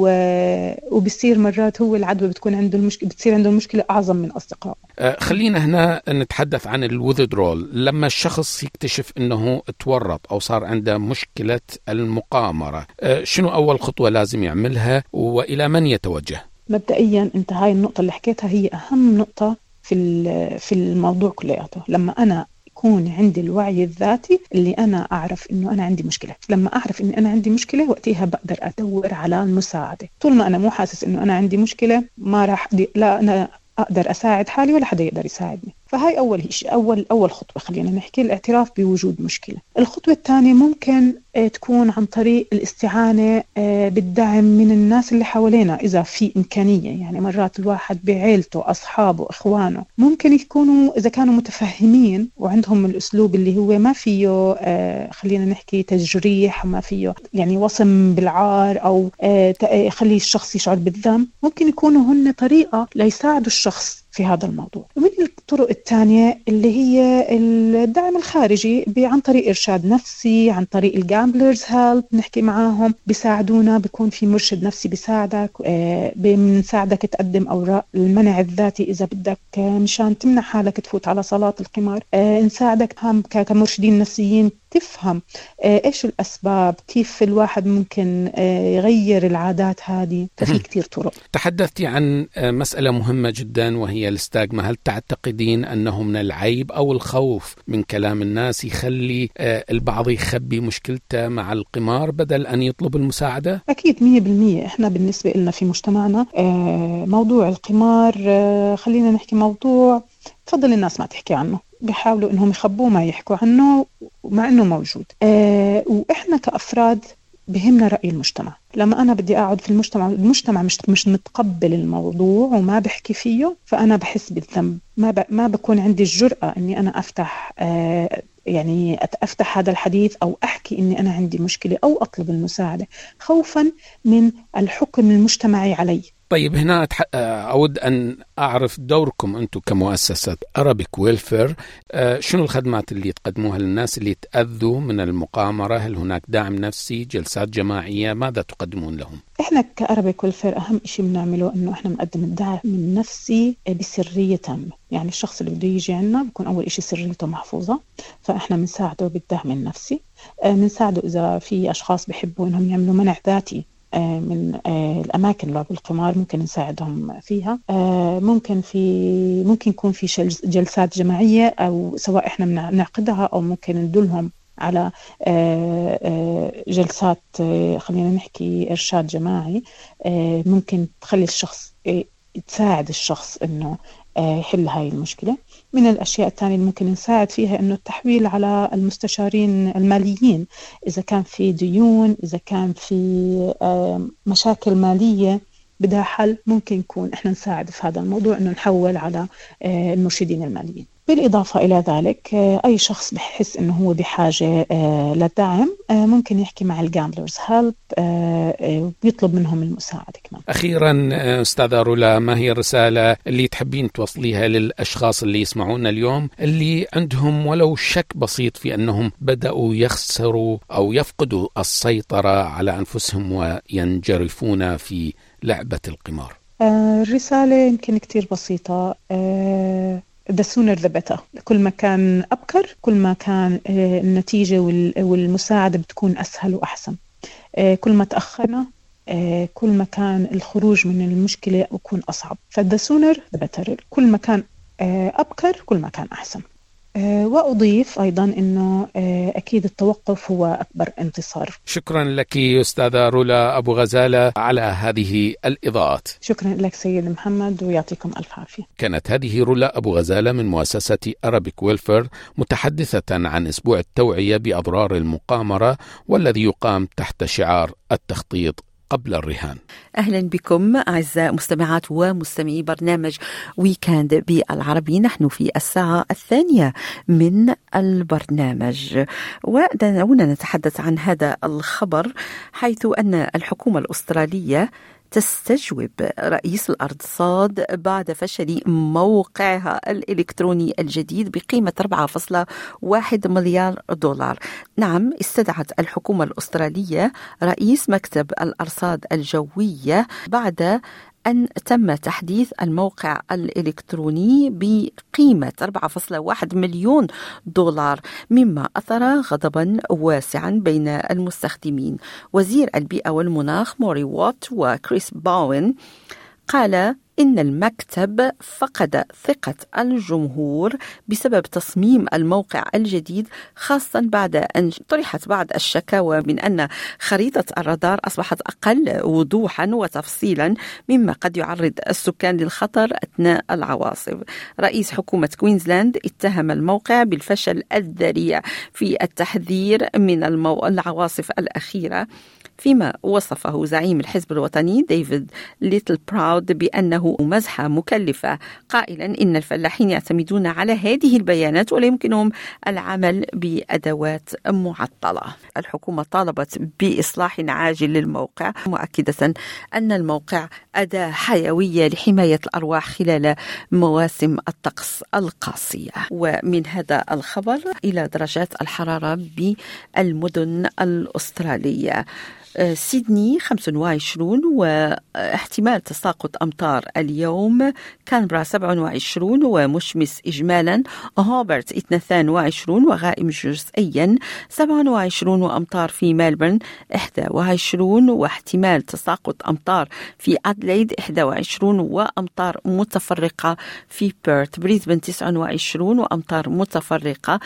وبصير مرات هو العدوى بتكون عنده المشكلة، بتصير عنده المشكلة أعظم من أصدقائه. خلينا هنا نتحدث عن الوذرول. لما الشخص يكتشف أنه تورط أو صار عنده مشكلة المقامرة، شنو أول خطوة لازم يعملها وإلى من يتوجه؟ مبدئيا أنت هاي النقطة اللي حكيتها هي أهم نقطة في الموضوع كلياته. لما أنا يكون عندي الوعي الذاتي اللي أنا أعرف إنه أنا عندي مشكلة، لما أعرف إني أنا عندي مشكلة وقتها بقدر أدور على المساعدة. طول ما أنا مو حاسس إنه أنا عندي مشكلة، ما راح لا أنا أقدر أساعد حالي ولا حدا يقدر يساعدني. فهاي أول خطوة، خلينا نحكي الاعتراف بوجود مشكلة. الخطوة الثانية ممكن تكون عن طريق الاستعانة بالدعم من الناس اللي حوالينا إذا في إمكانية. يعني مرات الواحد بعيلته، أصحابه، إخوانه ممكن يكونوا إذا كانوا متفهمين وعندهم الأسلوب اللي هو ما فيه خلينا نحكي تجريح، وما فيه يعني وصم بالعار أو يخلي الشخص يشعر بالذنب، ممكن يكونوا هن طريقة ليساعدوا الشخص في هذا الموضوع. ومن الطرق الثانية اللي هي الدعم الخارجي عن طريق إرشاد نفسي، عن طريق الجامبلرز هيلب، نحكي معاهم بيساعدونا، بيكون في مرشد نفسي بيساعدك، بنساعدك تقدم أوراق المنع الذاتي إذا بدك مشان تمنع حالك تفوت على صالات القمار. نساعدك هم كمرشدين نفسيين تفهم إيش الأسباب، كيف الواحد ممكن يغير العادات هذه. ففي كتير طرق. تحدثتي عن مسألة مهمة جدا وهي الاستاغما. هل تعتقدين أنه من العيب أو الخوف من كلام الناس يخلي البعض يخبي مشكلته مع القمار بدل أن يطلب المساعدة؟ أكيد 100%. إحنا بالنسبة لنا في مجتمعنا موضوع القمار خلينا نحكي موضوع تفضل الناس ما تحكي عنه، بيحاولوا إنهم يخبوه ما يحكوا عنه مع إنه موجود. وإحنا كأفراد بهمنا رأي المجتمع. لما أنا بدي أقعد في المجتمع مش متقبل الموضوع وما بحكي فيه، فأنا بحس بالذنب، ما بكون عندي الجرأة إني أنا أفتح هذا الحديث أو أحكي إني أنا عندي مشكلة أو أطلب المساعدة خوفا من الحكم المجتمعي علي. طيب هنا أود أن أعرف دوركم أنتم كمؤسسة Arabic Welfare. شنو الخدمات اللي تقدموها للناس اللي تأذوا من المقامرة؟ هل هناك دعم نفسي، جلسات جماعية، ماذا تقدمون لهم؟ إحنا كArabic Welfare أهم إشي بنعمله إنه إحنا بنقدم الدعم النفسي بسرية تامة. يعني الشخص اللي بده يجي عنا بيكون أول إشي سريته محفوظة، فإحنا بنساعده بالدعم النفسي. بنساعده إذا في أشخاص بيحبوا إنهم يعملوا منع ذاتي من الأماكن لعب القمار، ممكن نساعدهم فيها. ممكن يكون في جلسات جماعية، أو سواء إحنا بنعقدها أو ممكن ندلهم على جلسات خلينا نحكي إرشاد جماعي، ممكن تخلي الشخص تساعد الشخص إنه يحل هاي المشكلة. من الأشياء الثانية اللي ممكن نساعد فيها إنه التحويل على المستشارين الماليين، إذا كان في ديون، إذا كان في مشاكل مالية بدها حل، ممكن يكون إحنا نساعد في هذا الموضوع إنه نحول على المرشدين الماليين. بالإضافة إلى ذلك أي شخص بحس إنه هو بحاجة للدعم ممكن يحكي مع الجامبلرز هيلب ويطلب منهم المساعدة كمان. أخيرا أستاذة رولا، ما هي الرسالة اللي تحبين توصليها للأشخاص اللي يسمعونا اليوم اللي عندهم ولو شك بسيط في أنهم بدأوا يخسروا أو يفقدوا السيطرة على أنفسهم وينجرفون في لعبة القمار؟ الرسالة يمكن كتير بسيطة. the sooner the better. كل ما كان أبكر كل ما كان النتيجة والمساعدة بتكون أسهل وأحسن. كل ما تأخرنا كل ما كان الخروج من المشكلة يكون أصعب. the sooner the better. كل ما كان أبكر كل ما كان أحسن. وأضيف أيضا أنه أكيد التوقف هو أكبر انتصار. شكرا لك أستاذة رولا أبو غزالة على هذه الإضاءات. شكرا لك سيد محمد ويعطيكم ألف عافية. كانت هذه رولا أبو غزالة من مؤسسة Arabic Welfare متحدثة عن أسبوع التوعية بأضرار المقامرة والذي يقام تحت شعار التخطيط قبل الرهان. أهلا بكم أعزائي مستمعات ومستمعي برنامج ويكند بالعربي. نحن في الساعة الثانية من البرنامج، ودعونا نتحدث عن هذا الخبر، حيث أن الحكومة الأسترالية تستجوب رئيس الأرصاد بعد فشل موقعها الإلكتروني الجديد بقيمة 4.1 مليار دولار. نعم، استدعت الحكومة الأسترالية رئيس مكتب الأرصاد الجوية بعد أن تم تحديث الموقع الإلكتروني بقيمة 4.1 مليون دولار، مما أثار غضبا واسعا بين المستخدمين. وزير البيئة والمناخ موري وات وكريس باون قال إن المكتب فقد ثقة الجمهور بسبب تصميم الموقع الجديد، خاصة بعد أن طرحت بعض الشكاوى من أن خريطة الرادار أصبحت أقل وضوحا وتفصيلا، مما قد يعرض السكان للخطر أثناء العواصف. رئيس حكومة كوينزلاند اتهم الموقع بالفشل الذريع في التحذير من العواصف الأخيرة، فيما وصفه زعيم الحزب الوطني ديفيد ليتل براود بأنه مزحة مكلفة، قائلا إن الفلاحين يعتمدون على هذه البيانات ولا يمكنهم العمل بأدوات معطلة. الحكومة طالبت بإصلاح عاجل للموقع، مؤكدة أن الموقع أداة حيوية لحماية الأرواح خلال مواسم الطقس القاسية. ومن هذا الخبر إلى درجات الحرارة بالمدن الأسترالية: سيدني 25 واحتمال تساقط أمطار اليوم، كانبرا 27 ومشمس إجمالا، هوبرت 22 وغائم جزئيا 27 وأمطار في ملبورن 21 واحتمال تساقط أمطار في أدليد 21 وأمطار متفرقة في بيرث، بريسبن 29 وأمطار متفرقة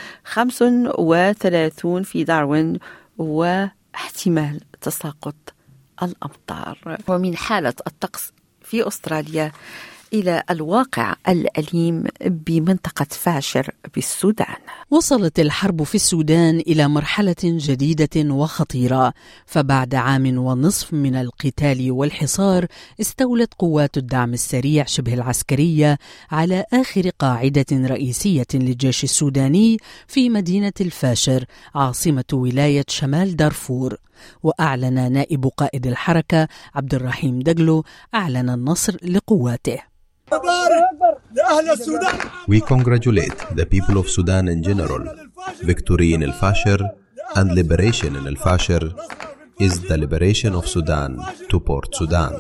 35 في داروين واحتمال تساقط الأمطار. ومن حالة الطقس في أستراليا إلى الواقع الأليم بمنطقة فاشر بالسودان. وصلت الحرب في السودان إلى مرحلة جديدة وخطيرة، فبعد عام ونصف من القتال والحصار استولت قوات الدعم السريع شبه العسكرية على آخر قاعدة رئيسية للجيش السوداني في مدينة الفاشر عاصمة ولاية شمال دارفور. وأعلن نائب قائد الحركة عبد الرحيم دقلو أعلن النصر لقواته. We congratulate the people of Sudan in general. Victory in al-Fashir and liberation in al-Fashir is the liberation of Sudan to Port Sudan.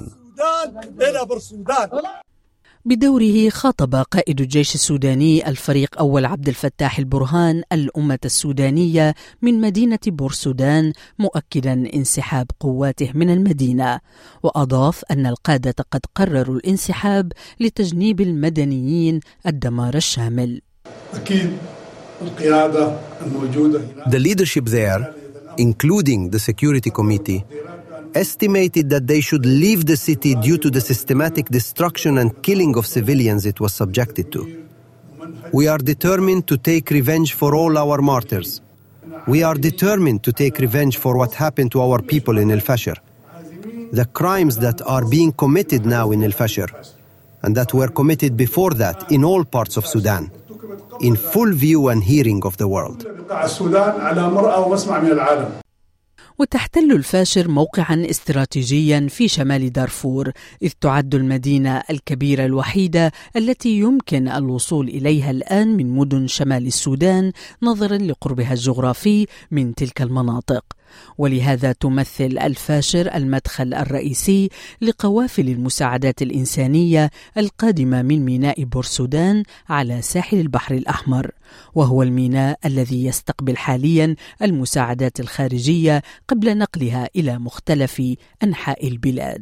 بدوره خاطب قائد الجيش السوداني الفريق أول عبد الفتاح البرهان الأمة السودانية من مدينة بورسودان، مؤكدا انسحاب قواته من المدينة. وأضاف أن القادة قد قرروا الانسحاب لتجنيب المدنيين الدمار الشامل. أكيد القيادة الموجودة The leadership there, including the security committee, estimated that they should leave the city due to the systematic destruction and killing of civilians it was subjected to. We are determined to take revenge for all our martyrs. We are determined to take revenge for what happened to our people in al-Fashir. The crimes that are being committed now in al-Fashir and that were committed before that in all parts of Sudan, in full view and hearing of the world. وتحتل الفاشر موقعا استراتيجيا في شمال دارفور، إذ تعد المدينة الكبيرة الوحيدة التي يمكن الوصول إليها الآن من مدن شمال السودان نظرا لقربها الجغرافي من تلك المناطق. ولهذا تمثل الفاشر المدخل الرئيسي لقوافل المساعدات الإنسانية القادمة من ميناء بورسودان على ساحل البحر الأحمر، وهو الميناء الذي يستقبل حاليا المساعدات الخارجية قبل نقلها إلى مختلف أنحاء البلاد.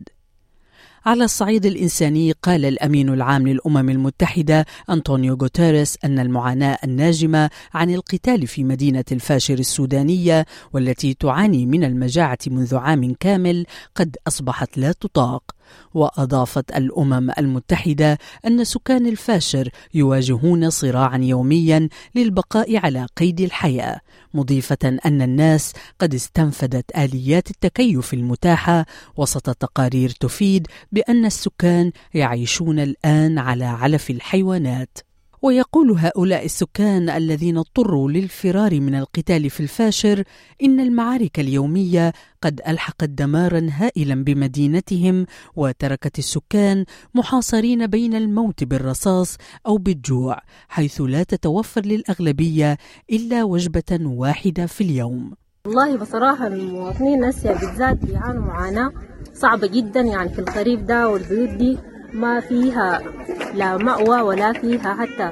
على الصعيد الإنساني، قال الأمين العام للأمم المتحدة أنطونيو غوتيريس أن المعاناة الناجمة عن القتال في مدينة الفاشر السودانية والتي تعاني من المجاعة منذ عام كامل قد أصبحت لا تطاق. وأضافت الأمم المتحدة أن سكان الفاشر يواجهون صراعا يوميا للبقاء على قيد الحياة، مضيفة أن الناس قد استنفدت آليات التكيف المتاحة وسط تقارير تفيد بأن السكان يعيشون الآن على علف الحيوانات. ويقول هؤلاء السكان الذين اضطروا للفرار من القتال في الفاشر إن المعارك اليومية قد ألحقت دمارا هائلا بمدينتهم، وتركت السكان محاصرين بين الموت بالرصاص أو بالجوع، حيث لا تتوفر للأغلبية إلا وجبة واحدة في اليوم. والله بصراحة المواطنين هسه بالذات بيعانوا معاناة صعبة جدا، يعني في الخريف ده والبيوت دي ما فيها لا مأوى ولا فيها حتى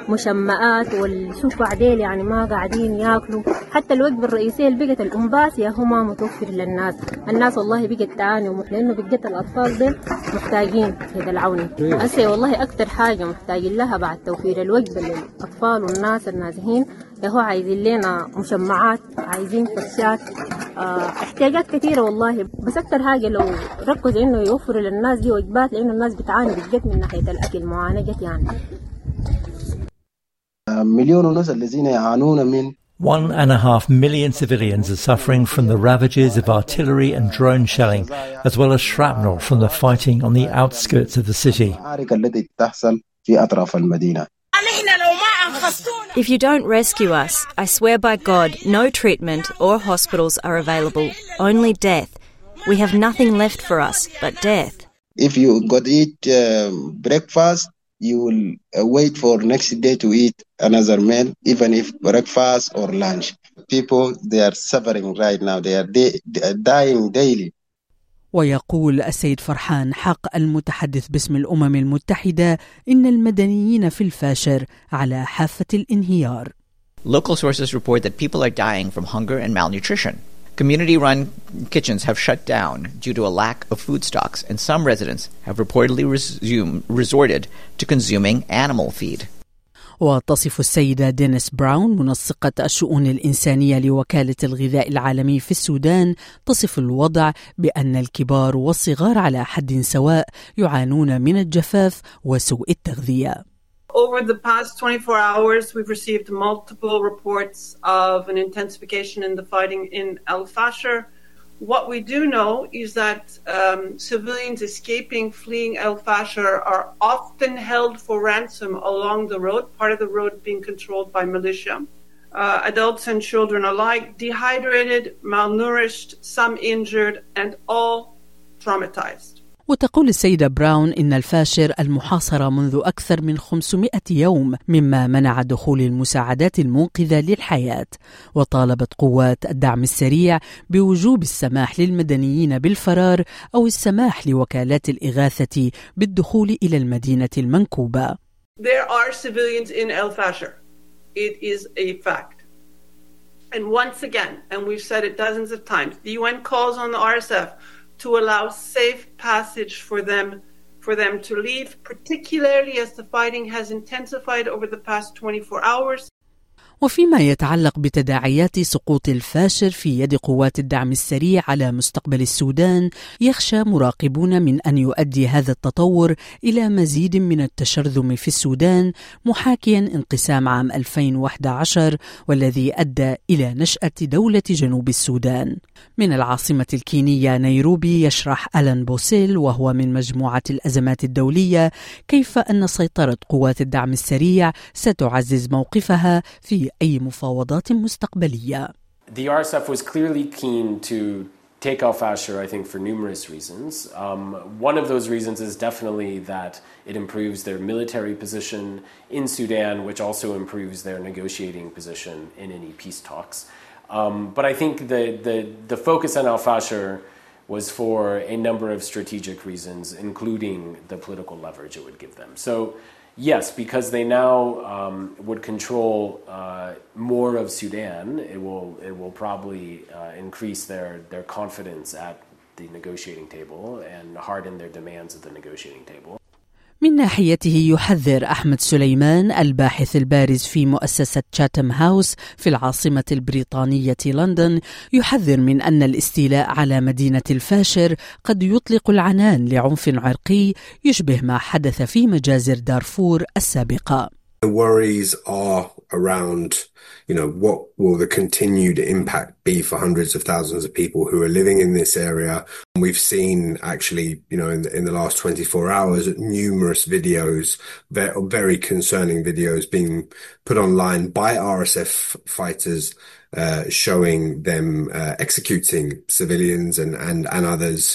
مشمعات، والشوف بعدين يعني ما قاعدين ياكلوا، حتى الوجبة الرئيسية اللي بقت الأنباس يا هو ما متوفر للناس. الناس والله بقت تعاني، لأنه بقت الأطفال دول محتاجين هذا العون. هسه والله أكتر حاجة محتاجين لها بعد توفير الوجبة للأطفال والناس النازحين يا هو عايزين لنا مشمعات، عايزين فرشات، احتياجات كثيرة والله. بس أكتر حاجة لو ركز إنه يوفروا للناس دي وجبات، لأنه الناس بتعاني بجد من ناحية الأكل، معاناة يعني. 1,000,000 الناس الذين يعانون من 1.5 million civilians are suffering from the ravages of artillery and drone shelling, as well as shrapnel from the fighting on the outskirts of the city. If you don't rescue us, I swear by God, no treatment or hospitals are available, only death. We have nothing left for us but death. If you got to eat breakfast, you will wait for next day to eat another meal, even if breakfast or lunch. People, they are suffering right now. They are dying daily. ويقول السيد فرحان حق المتحدث باسم الأمم المتحدة إن المدنيين في الفاشر على حافة الانهيار. Local sources report that people are dying from hunger and malnutrition. Community-run kitchens have shut down due to a lack of food stocks, and some residents have reportedly resorted to consuming animal feed. وتصف السيدة دينيس براون منسقة الشؤون الإنسانية لوكالة الغذاء العالمي في السودان تصف الوضع بأن الكبار والصغار على حد سواء يعانون من الجفاف وسوء التغذية. Over the past 24 hours, we've received multiple reports of an intensification in the fighting in Al Fasher. What we do know is that civilians fleeing Al Fasher are often held for ransom along the road, part of the road being controlled by militia. Adults and children alike, dehydrated, malnourished, some injured, and all traumatized. وتقول السيدة براون إن الفاشر المحاصرة منذ أكثر من 500 يوم مما منع دخول المساعدات المنقذة للحياة، وطالبت قوات الدعم السريع بوجوب السماح للمدنيين بالفرار أو السماح لوكالات الإغاثة بالدخول إلى المدينة المنكوبة. There are civilians in El Fasher. It is a fact. And once again, and we've said it dozens of times, the UN calls on the RSF to allow safe passage for them to leave, particularly as the fighting has intensified over the past 24 hours. وفيما يتعلق بتداعيات سقوط الفاشر في يد قوات الدعم السريع على مستقبل السودان، يخشى مراقبون من أن يؤدي هذا التطور إلى مزيد من التشرذم في السودان، محاكيا انقسام عام 2011 والذي أدى إلى نشأة دولة جنوب السودان. من العاصمة الكينية نيروبي يشرح ألان بوسيل وهو من مجموعة الأزمات الدولية كيف أن سيطرة قوات الدعم السريع ستعزز موقفها في أي مفاوضات مستقبلية. The RSF was clearly keen to take Al Fasher, I think, for numerous reasons. One of those reasons is definitely that it improves their military position in Sudan, which also improves their negotiating position in any peace talks. But I think the focus on Al Fasher was for a number of strategic reasons, including the political leverage it would give them. So yes, because they now would control more of Sudan, it will probably increase their confidence at the negotiating table and harden their demands at the negotiating table. من ناحيته يحذر أحمد سليمان الباحث البارز في مؤسسة تشاتم هاوس في العاصمة البريطانية لندن، يحذر من أن الاستيلاء على مدينة الفاشر قد يطلق العنان لعنف عرقي يشبه ما حدث في مجازر دارفور السابقة. The worries are around, what will the continued impact be for hundreds of thousands of people who are living in this area? We've seen actually, in the last 24 hours, numerous videos, very concerning videos being put online by RSF fighters, showing them executing civilians and others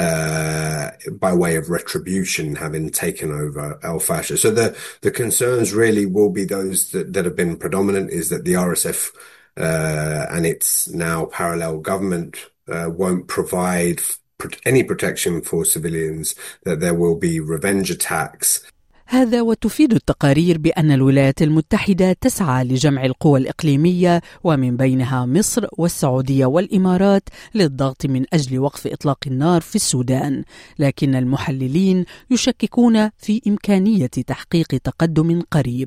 by way of retribution, having taken over Al Fasher. So the concerns really will be those that have been predominant, is that the RSF and its now parallel government won't provide any protection for civilians, that there will be revenge attacks. هذا وتفيد التقارير بأن الولايات المتحدة تسعى لجمع القوى الإقليمية ومن بينها مصر والسعودية والإمارات للضغط من أجل وقف إطلاق النار في السودان، لكن المحللين يشككون في إمكانية تحقيق تقدم قريب.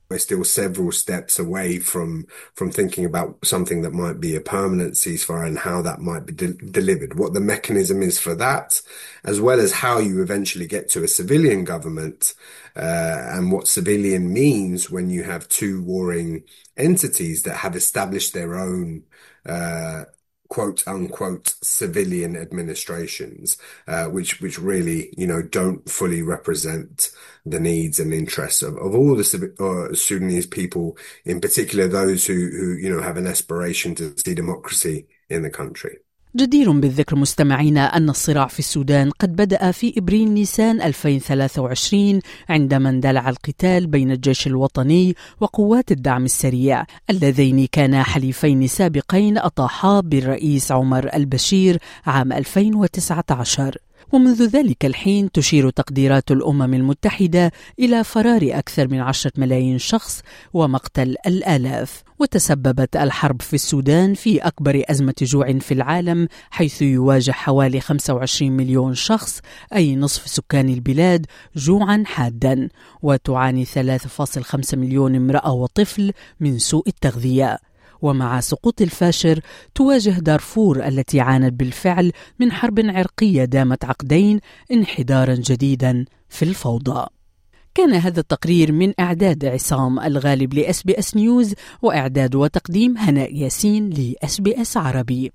We're still several steps away from thinking about something that might be a permanent ceasefire and how that might be delivered, what the mechanism is for that, as well as how you eventually get to a civilian government, and what civilian means when you have two warring entities that have established their own quote unquote civilian administrations, which really, don't fully represent the needs and interests of all the Sudanese people, in particular those who have an aspiration to see democracy in the country. جدير بالذكر مستمعينا أن الصراع في السودان قد بدأ في إبريل نيسان 2023 عندما اندلع القتال بين الجيش الوطني وقوات الدعم السريع اللذين كانا حليفين سابقين أطاحا بالرئيس عمر البشير عام 2019. ومنذ ذلك الحين تشير تقديرات الأمم المتحدة إلى فرار أكثر من 10 ملايين شخص ومقتل الآلاف. وتسببت الحرب في السودان في أكبر أزمة جوع في العالم، حيث يواجه حوالي 25 مليون شخص أي نصف سكان البلاد جوعا حادا، وتعاني 3.5 مليون امرأة وطفل من سوء التغذية. ومع سقوط الفاشر تواجه دارفور التي عانت بالفعل من حرب عرقية دامت عقدين انحدارا جديدا في الفوضى. كان هذا التقرير من إعداد عصام الغالب لSBS نيوز، وإعداد وتقديم هناء ياسين لSBS عربي.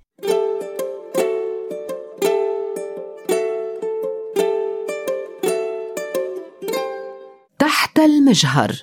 تحت المجهر.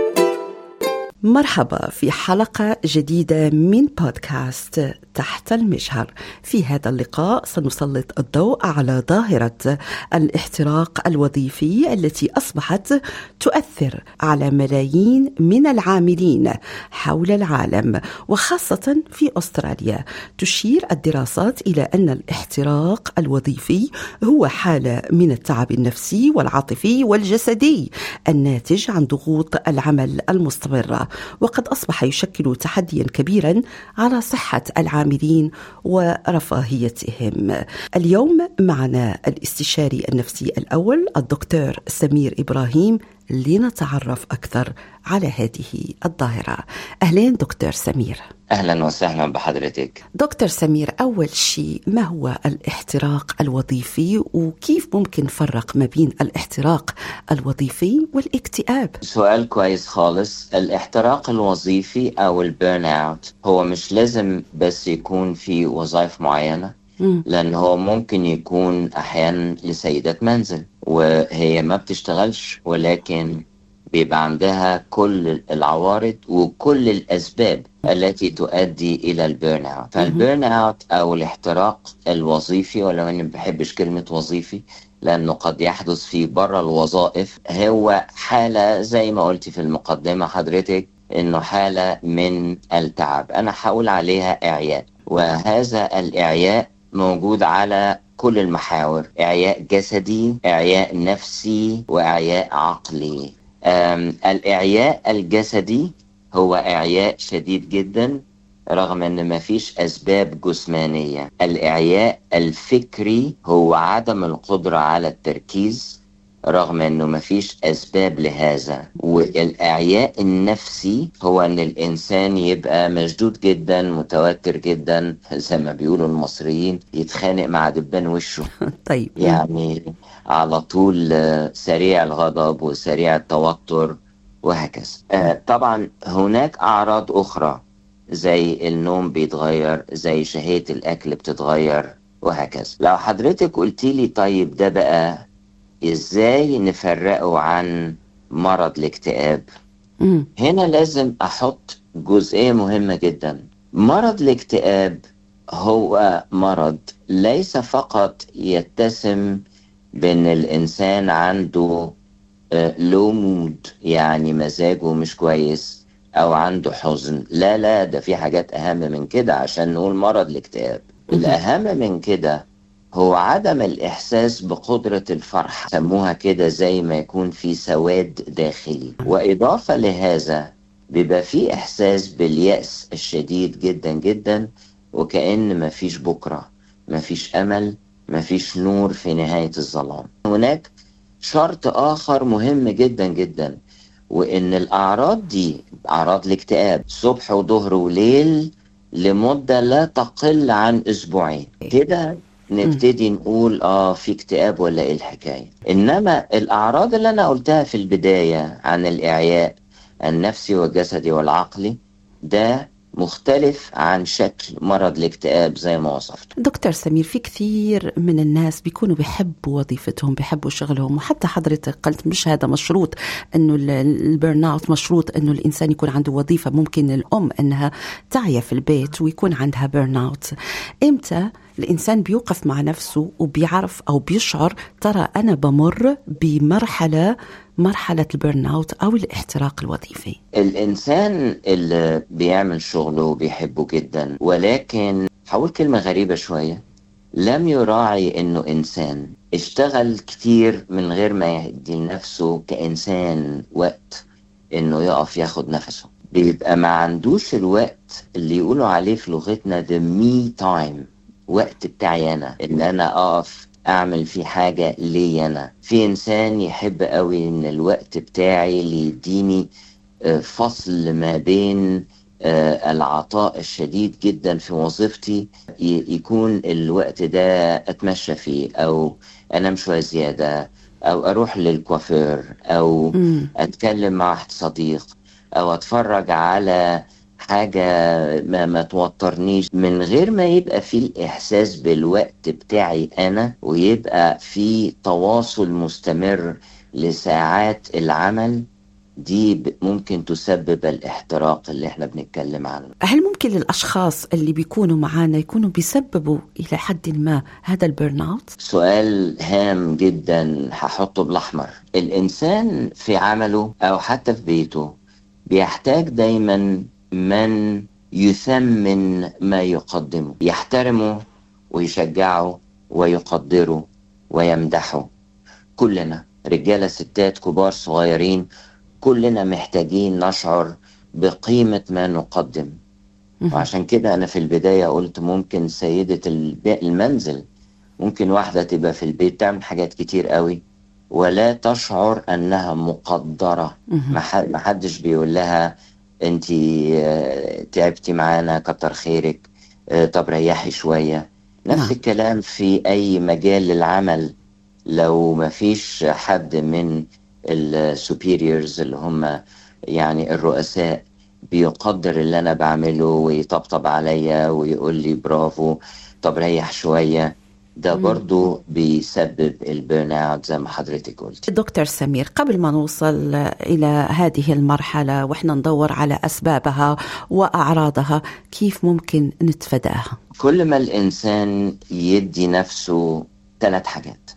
مرحبا في حلقة جديدة من بودكاست تحت المجهر. في هذا اللقاء سنسلط الضوء على ظاهرة الاحتراق الوظيفي التي أصبحت تؤثر على ملايين من العاملين حول العالم وخاصة في أستراليا. تشير الدراسات إلى أن الاحتراق الوظيفي هو حالة من التعب النفسي والعاطفي والجسدي الناتج عن ضغوط العمل المستمرة، وقد أصبح يشكل تحديا كبيرا على صحة العاملين ورفاهيتهم. اليوم معنا الاستشاري النفسي الأول الدكتور سمير إبراهيم لنتعرف أكثر على هذه الظاهرة. أهلين دكتور سمير. أهلا وسهلا بحضرتك. دكتور سمير، أول شيء ما هو الاحتراق الوظيفي وكيف ممكن نفرق ما بين الاحتراق الوظيفي والاكتئاب؟ سؤال كويس خالص. الاحتراق الوظيفي أو البيرن اوت هو مش لازم بس يكون في وظائف معينة، لأن هو ممكن يكون أحيانا لسيدة منزل وهي ما بتشتغلش ولكن بيبقى عندها كل العوارض وكل الأسباب التي تؤدي إلى البيرن اوت. فالبيرن اوت أو الاحتراق الوظيفي، ولو أني بحبش كلمة وظيفي لأنه قد يحدث في برا الوظائف، هو حالة زي ما قلت في المقدمة حضرتك إنه حالة من التعب. أنا حاول عليها إعياء، وهذا الإعياء موجود على كل المحاور: إعياء جسدي، إعياء نفسي، وإعياء عقلي. الإعياء الجسدي هو إعياء شديد جدا رغم أن ما فيش أسباب جسمانية. الإعياء الفكري هو عدم القدرة على التركيز رغم أنه ما فيش أسباب لهذا. والإعياء النفسي هو أن الإنسان يبقى مشدود جدا، متوتر جدا، زي ما بيقولوا المصريين يتخانق مع دبان وشه. طيب، يعني على طول سريع الغضب وسريع التوتر وهكذا. طبعا هناك أعراض أخرى زي النوم بيتغير، زي شهية الأكل بتتغير وهكذا. لو حضرتك قلتي لي طيب ده بقى إزاي نفرقه عن مرض الاكتئاب؟ هنا لازم أحط جزئية مهمة جدا. مرض الاكتئاب هو مرض ليس فقط يتسم بأن الإنسان عنده لو مود، يعني مزاجه مش كويس أو عنده حزن. لا، ده في حاجات أهم من كده عشان نقول مرض الاكتئاب. الأهم من كده هو عدم الإحساس بقدرة الفرح، سموها كده زي ما يكون في سواد داخلي. وإضافة لهذا بيبقى في إحساس باليأس الشديد جدا جدا، وكأن مفيش بكرة، مفيش أمل، مفيش نور في نهاية الظلام. هناك شرط آخر مهم جدا جدا، وإن الأعراض دي أعراض الاكتئاب صبح وظهر وليل لمدة لا تقل عن أسبوعين كده نبتدي نقول في اكتئاب ولا ايه الحكاية. انما الاعراض اللي انا قلتها في البداية عن الاعياء النفسي والجسدي والعقلي ده مختلف عن شكل مرض الاكتئاب زي ما وصفت. دكتور سمير، في كثير من الناس بيكونوا بيحبوا وظيفتهم، بيحبوا شغلهم، وحتى حضرتك قلت مش هذا مشروط انه البيرن اوت، مشروط انه الانسان يكون عنده وظيفة. ممكن الام انها تعيا في البيت ويكون عندها بيرن اوت. امتى الإنسان بيوقف مع نفسه وبيعرف أو بيشعر ترى أنا بمر بمرحلة البيرن اوت أو الاحتراق الوظيفي؟ الإنسان اللي بيعمل شغله وبيحبه جدا، ولكن هقول كلمة غريبة شوية، لم يراعي إنه إنسان اشتغل كتير من غير ما يدي لنفسه كإنسان وقت إنه يقف ياخد نفسه. بيبقى ما عندوش الوقت اللي يقولوا عليه في لغتنا the me time، وقت بتاعي أنا، إن أنا أقف أعمل فيه حاجة لي أنا. في إنسان يحب قوي إن الوقت بتاعي اللي يديني فصل ما بين العطاء الشديد جدا في وظيفتي، يكون الوقت ده أتمشى فيه أو أنام شوية زيادة أو أروح للكوافير أو أتكلم مع واحد صديق أو أتفرج على حاجة ما توترنيش، من غير ما يبقى في الإحساس بالوقت بتاعي أنا، ويبقى في تواصل مستمر لساعات العمل دي ممكن تسبب الاحتراق اللي احنا بنتكلم عنه. هل ممكن للأشخاص اللي بيكونوا معانا يكونوا بيسببوا إلى حد ما هذا البيرن اوت؟ سؤال هام جدا هحطه بالأحمر. الإنسان في عمله أو حتى في بيته بيحتاج دايما من يثمن ما يقدمه، يحترمه ويشجعه ويقدره ويمدحه. كلنا رجالة ستات كبار صغيرين كلنا محتاجين نشعر بقيمة ما نقدم. وعشان كده أنا في البداية قلت ممكن سيدة المنزل، ممكن واحدة تبقى في البيت تعمل حاجات كتير قوي ولا تشعر أنها مقدرة. ما حدش بيقول لها انتي تعبتي معانا كتر خيرك، طب ريحي شوية. نفس الكلام في أي مجال للعمل، لو ما فيش حد من السوبيريورز اللي هم يعني الرؤساء بيقدر اللي أنا بعمله ويطبطب عليا ويقول لي برافو طب ريح شوية، ده برضو بيسبب البيرن اوت زي ما حضرتك قلت. دكتور سمير، قبل ما نوصل إلى هذه المرحلة وإحنا ندور على أسبابها وأعراضها، كيف ممكن نتفاداها؟ كل ما الإنسان يدي نفسه 3 حاجات.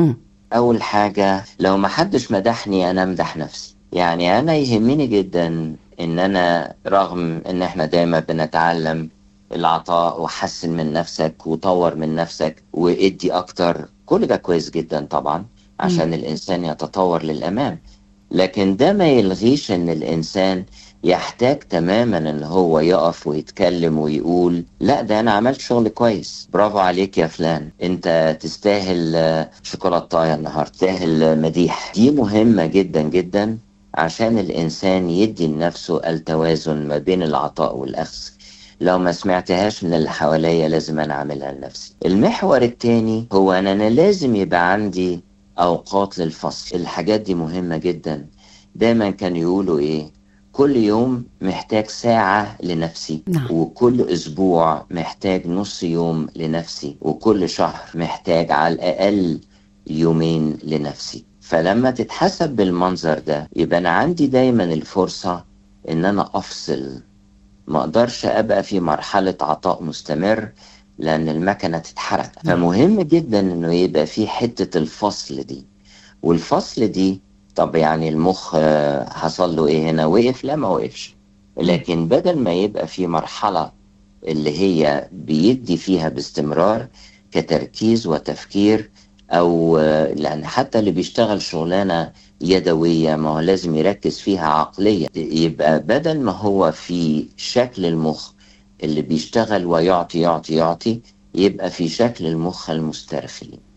أول حاجة، لو ما حدش مدحني أنا أمدح نفسي. يعني أنا يهمني جدا إن أنا رغم إن إحنا دايما بنتعلم العطاء وحسن من نفسك وطور من نفسك وادي أكتر، كل ده كويس جدا طبعا عشان الإنسان يتطور للأمام، لكن ده ما يلغيش إن الإنسان يحتاج تماما إن هو يقف ويتكلم ويقول لا ده أنا عملت شغل كويس، برافو عليك يا فلان، أنت تستاهل شوكولاتة النهاردة، تستاهل مديح. دي مهمة جدا جدا عشان الإنسان يدي لنفسه التوازن ما بين العطاء والأخذ. لو ما سمعتهاش من اللي حواليا لازم أنا أعملها لنفسي. المحور التاني هو أنا لازم يبقى عندي أوقات للفصل. الحاجات دي مهمة جدا. دايما كانوا يقولوا إيه، كل يوم محتاج ساعة لنفسي، وكل أسبوع محتاج نص يوم لنفسي، وكل شهر محتاج على الأقل 2 يوم لنفسي. فلما تتحسب بالمنظر ده يبقى أنا عندي دايما الفرصة إن أنا أفصل. ما أقدرش أبقى في مرحلة عطاء مستمر لأن المكنة تتحرك. فمهم جدا إنه يبقى في حتة الفصل دي. والفصل دي طب يعني المخ حصل له إيه هنا؟ وقف؟ لا ما وقفش، لكن بدل ما يبقى في مرحلة اللي هي بيدي فيها باستمرار كتركيز وتفكير، أو لأن حتى اللي بيشتغل شغلانة يدوية ما هو لازم يركز فيها عقلية، يبقى بدل ما هو في شكل المخ اللي بيشتغل ويعطي يعطي يعطي، يبقى في شكل المخ المسترخي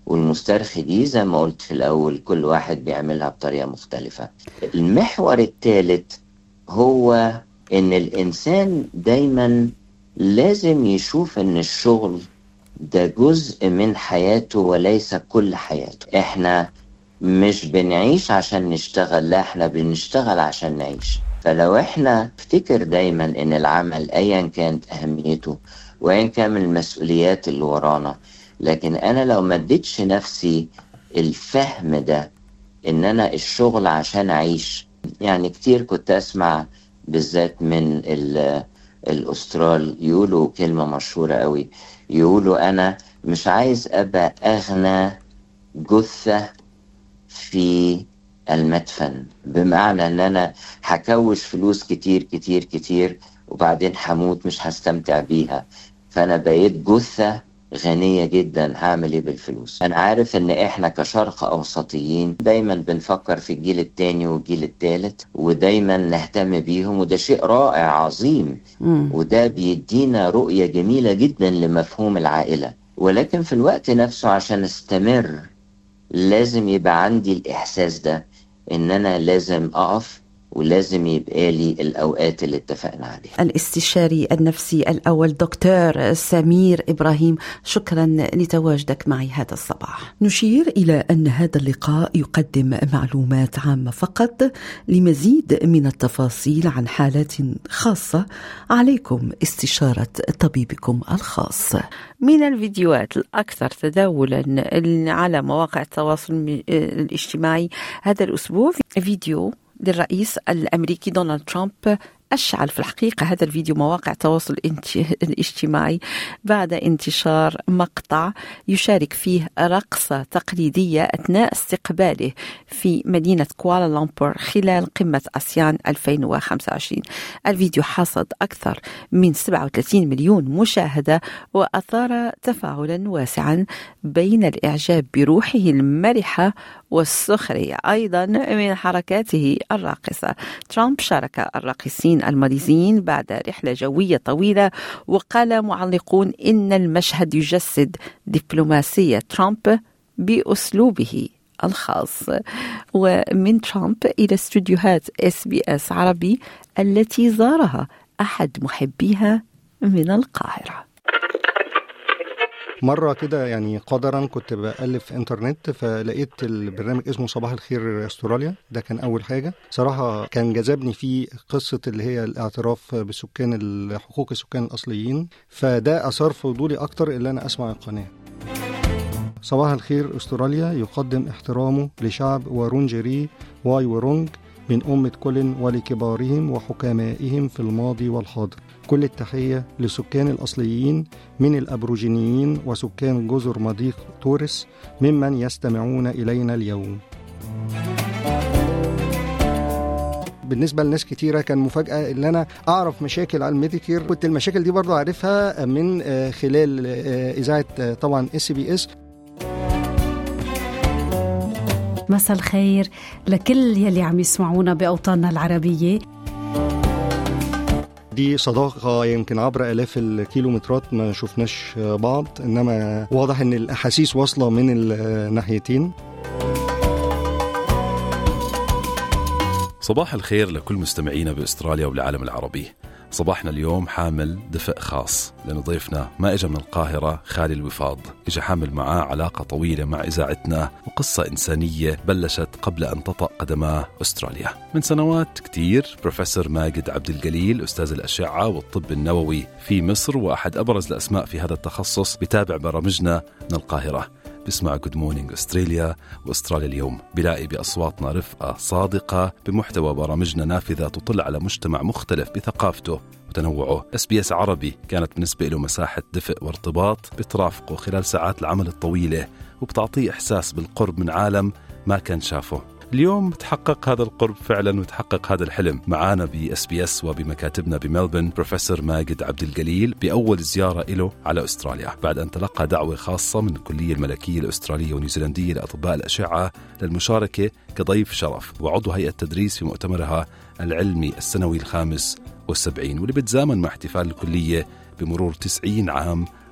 والمسترخي دي زي ما قلت في الأول كل واحد بيعملها بطريقة مختلفة. المحور الثالث هو إن الإنسان دايما لازم يشوف إن الشغل ده جزء من حياته وليس كل حياته. إحنا مش بنعيش عشان نشتغل، لا إحنا بنشتغل عشان نعيش. فلو إحنا افتكر دايما إن العمل أيا كانت أهميته وأيا كان من المسؤوليات اللي ورانا، لكن أنا لو ما اديتش نفسي الفهم ده إن أنا الشغل عشان أعيش. يعني كتير كنت أسمع بالذات من الأسترال يقولوا كلمة مشهورة قوي، يقولوا أنا مش عايز أبقى أغنى جثة في المدفن، بمعنى أن أنا هكوش فلوس كتير كتير كتير وبعدين هموت مش هستمتع بيها، فأنا بقيت جثة غنية جدا هعمل ايه بالفلوس. انا عارف ان احنا كشرق اوسطيين دايما بنفكر في الجيل التاني والجيل التالت ودايما نهتم بيهم، وده شيء رائع عظيم وده بيدينا رؤية جميلة جدا لمفهوم العائلة. ولكن في الوقت نفسه عشان استمر لازم يبقى عندي الاحساس ده ان انا لازم اقف ولازم يبقى لي الأوقات اللي اتفقنا عليها. الاستشاري النفسي الأول دكتور سمير إبراهيم، شكرا لتواجدك معي هذا الصباح. نشير إلى أن هذا اللقاء يقدم معلومات عامة فقط. لمزيد من التفاصيل عن حالات خاصة عليكم استشارة طبيبكم الخاص. من الفيديوهات الأكثر تداولا على مواقع التواصل الاجتماعي هذا الأسبوع فيديو للرئيس الأمريكي دونالد ترامب. أشعل في الحقيقة هذا الفيديو مواقع التواصل الاجتماعي بعد انتشار مقطع يشارك فيه رقصة تقليدية أثناء استقباله في مدينة كوالالمبور خلال قمة آسيان 2025. الفيديو حصد أكثر من 37 مليون مشاهدة وأثار تفاعلا واسعا بين الإعجاب بروحه المرحة والسخرية أيضا من حركاته الراقصة. ترامب شارك الراقصين الماليزيين بعد رحلة جوية طويلة، وقال معلقون إن المشهد يجسد دبلوماسية ترامب بأسلوبه الخاص. ومن ترامب إلى استوديوهات SBS عربي التي زارها أحد محبيها من القاهرة. مرة كده يعني قدرا كنت بقلب في انترنت فلقيت البرنامج اسمه صباح الخير استراليا. ده كان أول حاجة صراحة كان جذبني فيه قصة اللي هي الاعتراف بسكان حقوق السكان الأصليين، فده أثار فضولي أكتر اللي أنا أسمع القناة. صباح الخير استراليا يقدم احترامه لشعب وورونجري واي ورونج من أمة كولن ولكبارهم وحكمائهم في الماضي والحاضر. كل التحية لسكان الأصليين من الأبروجينيين وسكان جزر مضيق تورس ممن يستمعون إلينا اليوم. بالنسبة لناس كتيرة كان مفاجأة اللي أنا أعرف مشاكل على الميديكير، كنت المشاكل دي برضو عارفها من خلال إذاعة طبعا SBS. مساء الخير لكل يلي عم يسمعونا بأوطاننا العربية. دي صداقة يمكن عبر آلاف الكيلومترات ما شفناش بعض، إنما واضح إن الأحاسيس واصلة من الناحيتين. صباح الخير لكل مستمعينا بأستراليا والعالم العربي. صباحنا اليوم حامل دفء خاص لأن ضيفنا ما إجا من القاهرة خالي الوفاض، إجا حامل معاه علاقة طويلة مع إذاعتنا وقصة إنسانية بلشت قبل أن تطأ قدماه أستراليا. من سنوات كتير بروفيسور ماجد عبد الجليل أستاذ الأشعة والطب النووي في مصر وأحد أبرز الأسماء في هذا التخصص بتابع برامجنا من القاهرة، بسمع Good Morning أستراليا وأستراليا اليوم، بلاقي بأصواتنا رفقة صادقة بمحتوى برامجنا نافذة تطل على مجتمع مختلف بثقافته وتنوعه. SBS عربي كانت بالنسبة له مساحة دفء وارتباط بترافقه خلال ساعات العمل الطويلة وبتعطيه إحساس بالقرب من عالم ما كان شافه. اليوم تحقق هذا القرب فعلا وتحقق هذا الحلم. معانا بSBS وبمكاتبنا بملبن بروفيسور ماجد عبد الجليل بأول زيارة له على أستراليا بعد أن تلقى دعوة خاصة من الكلية الملكية الأسترالية ونيوزيلندية لأطباء الأشعة للمشاركة كضيف شرف وعضو هيئة تدريس في مؤتمرها العلمي السنوي 75 واللي بتزامن مع احتفال الكلية بمرور 90 عام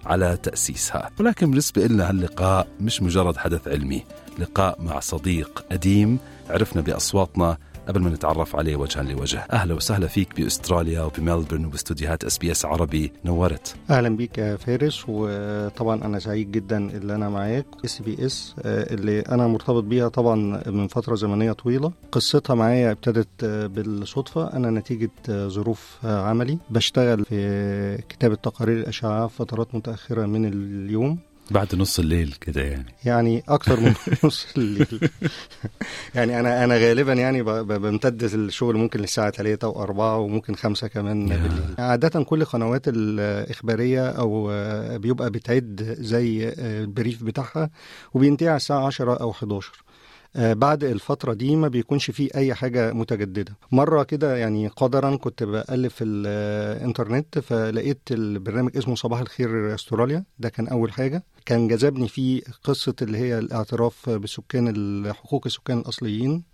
على تأسيسها. ولكن بالنسبة لنا هاللقاء مش مجرد حدث علمي، لقاء مع صديق قديم عرفنا بأصواتنا قبل ما نتعرف عليه وجها لوجه. أهلا وسهلا فيك بأستراليا وبملبورن وباستوديوهات SBS عربي، نورت. أهلا بيك يا فارس، وطبعا أنا سعيد جدا اللي أنا معاك. SBS اللي أنا مرتبط بيها طبعا من فترة زمنية طويلة. قصتها معايا ابتدت بالصدفة. أنا نتيجة ظروف عملي بشتغل في كتابة تقارير الأشعة فترات متأخرة من اليوم، بعد نص الليل كده يعني أكتر من نص الليل. يعني أنا غالبا يعني بمتد الشغل ممكن للساعة 3 و4 وممكن 5 كمان بالليل. عادة كل قنوات الإخبارية أو بيبقى بتعد زي البريف بتاعها وبينتهي على الساعة 10 أو 11. بعد الفترة دي ما بيكونش فيه أي حاجة متجددة. مرة كده يعني قدرا كنت بقلب في الإنترنت فلقيت البرنامج اسمه صباح الخير أستراليا. ده كان أول حاجة كان جذبني فيه قصة اللي هي الاعتراف بسكان حقوق السكان الأصليين،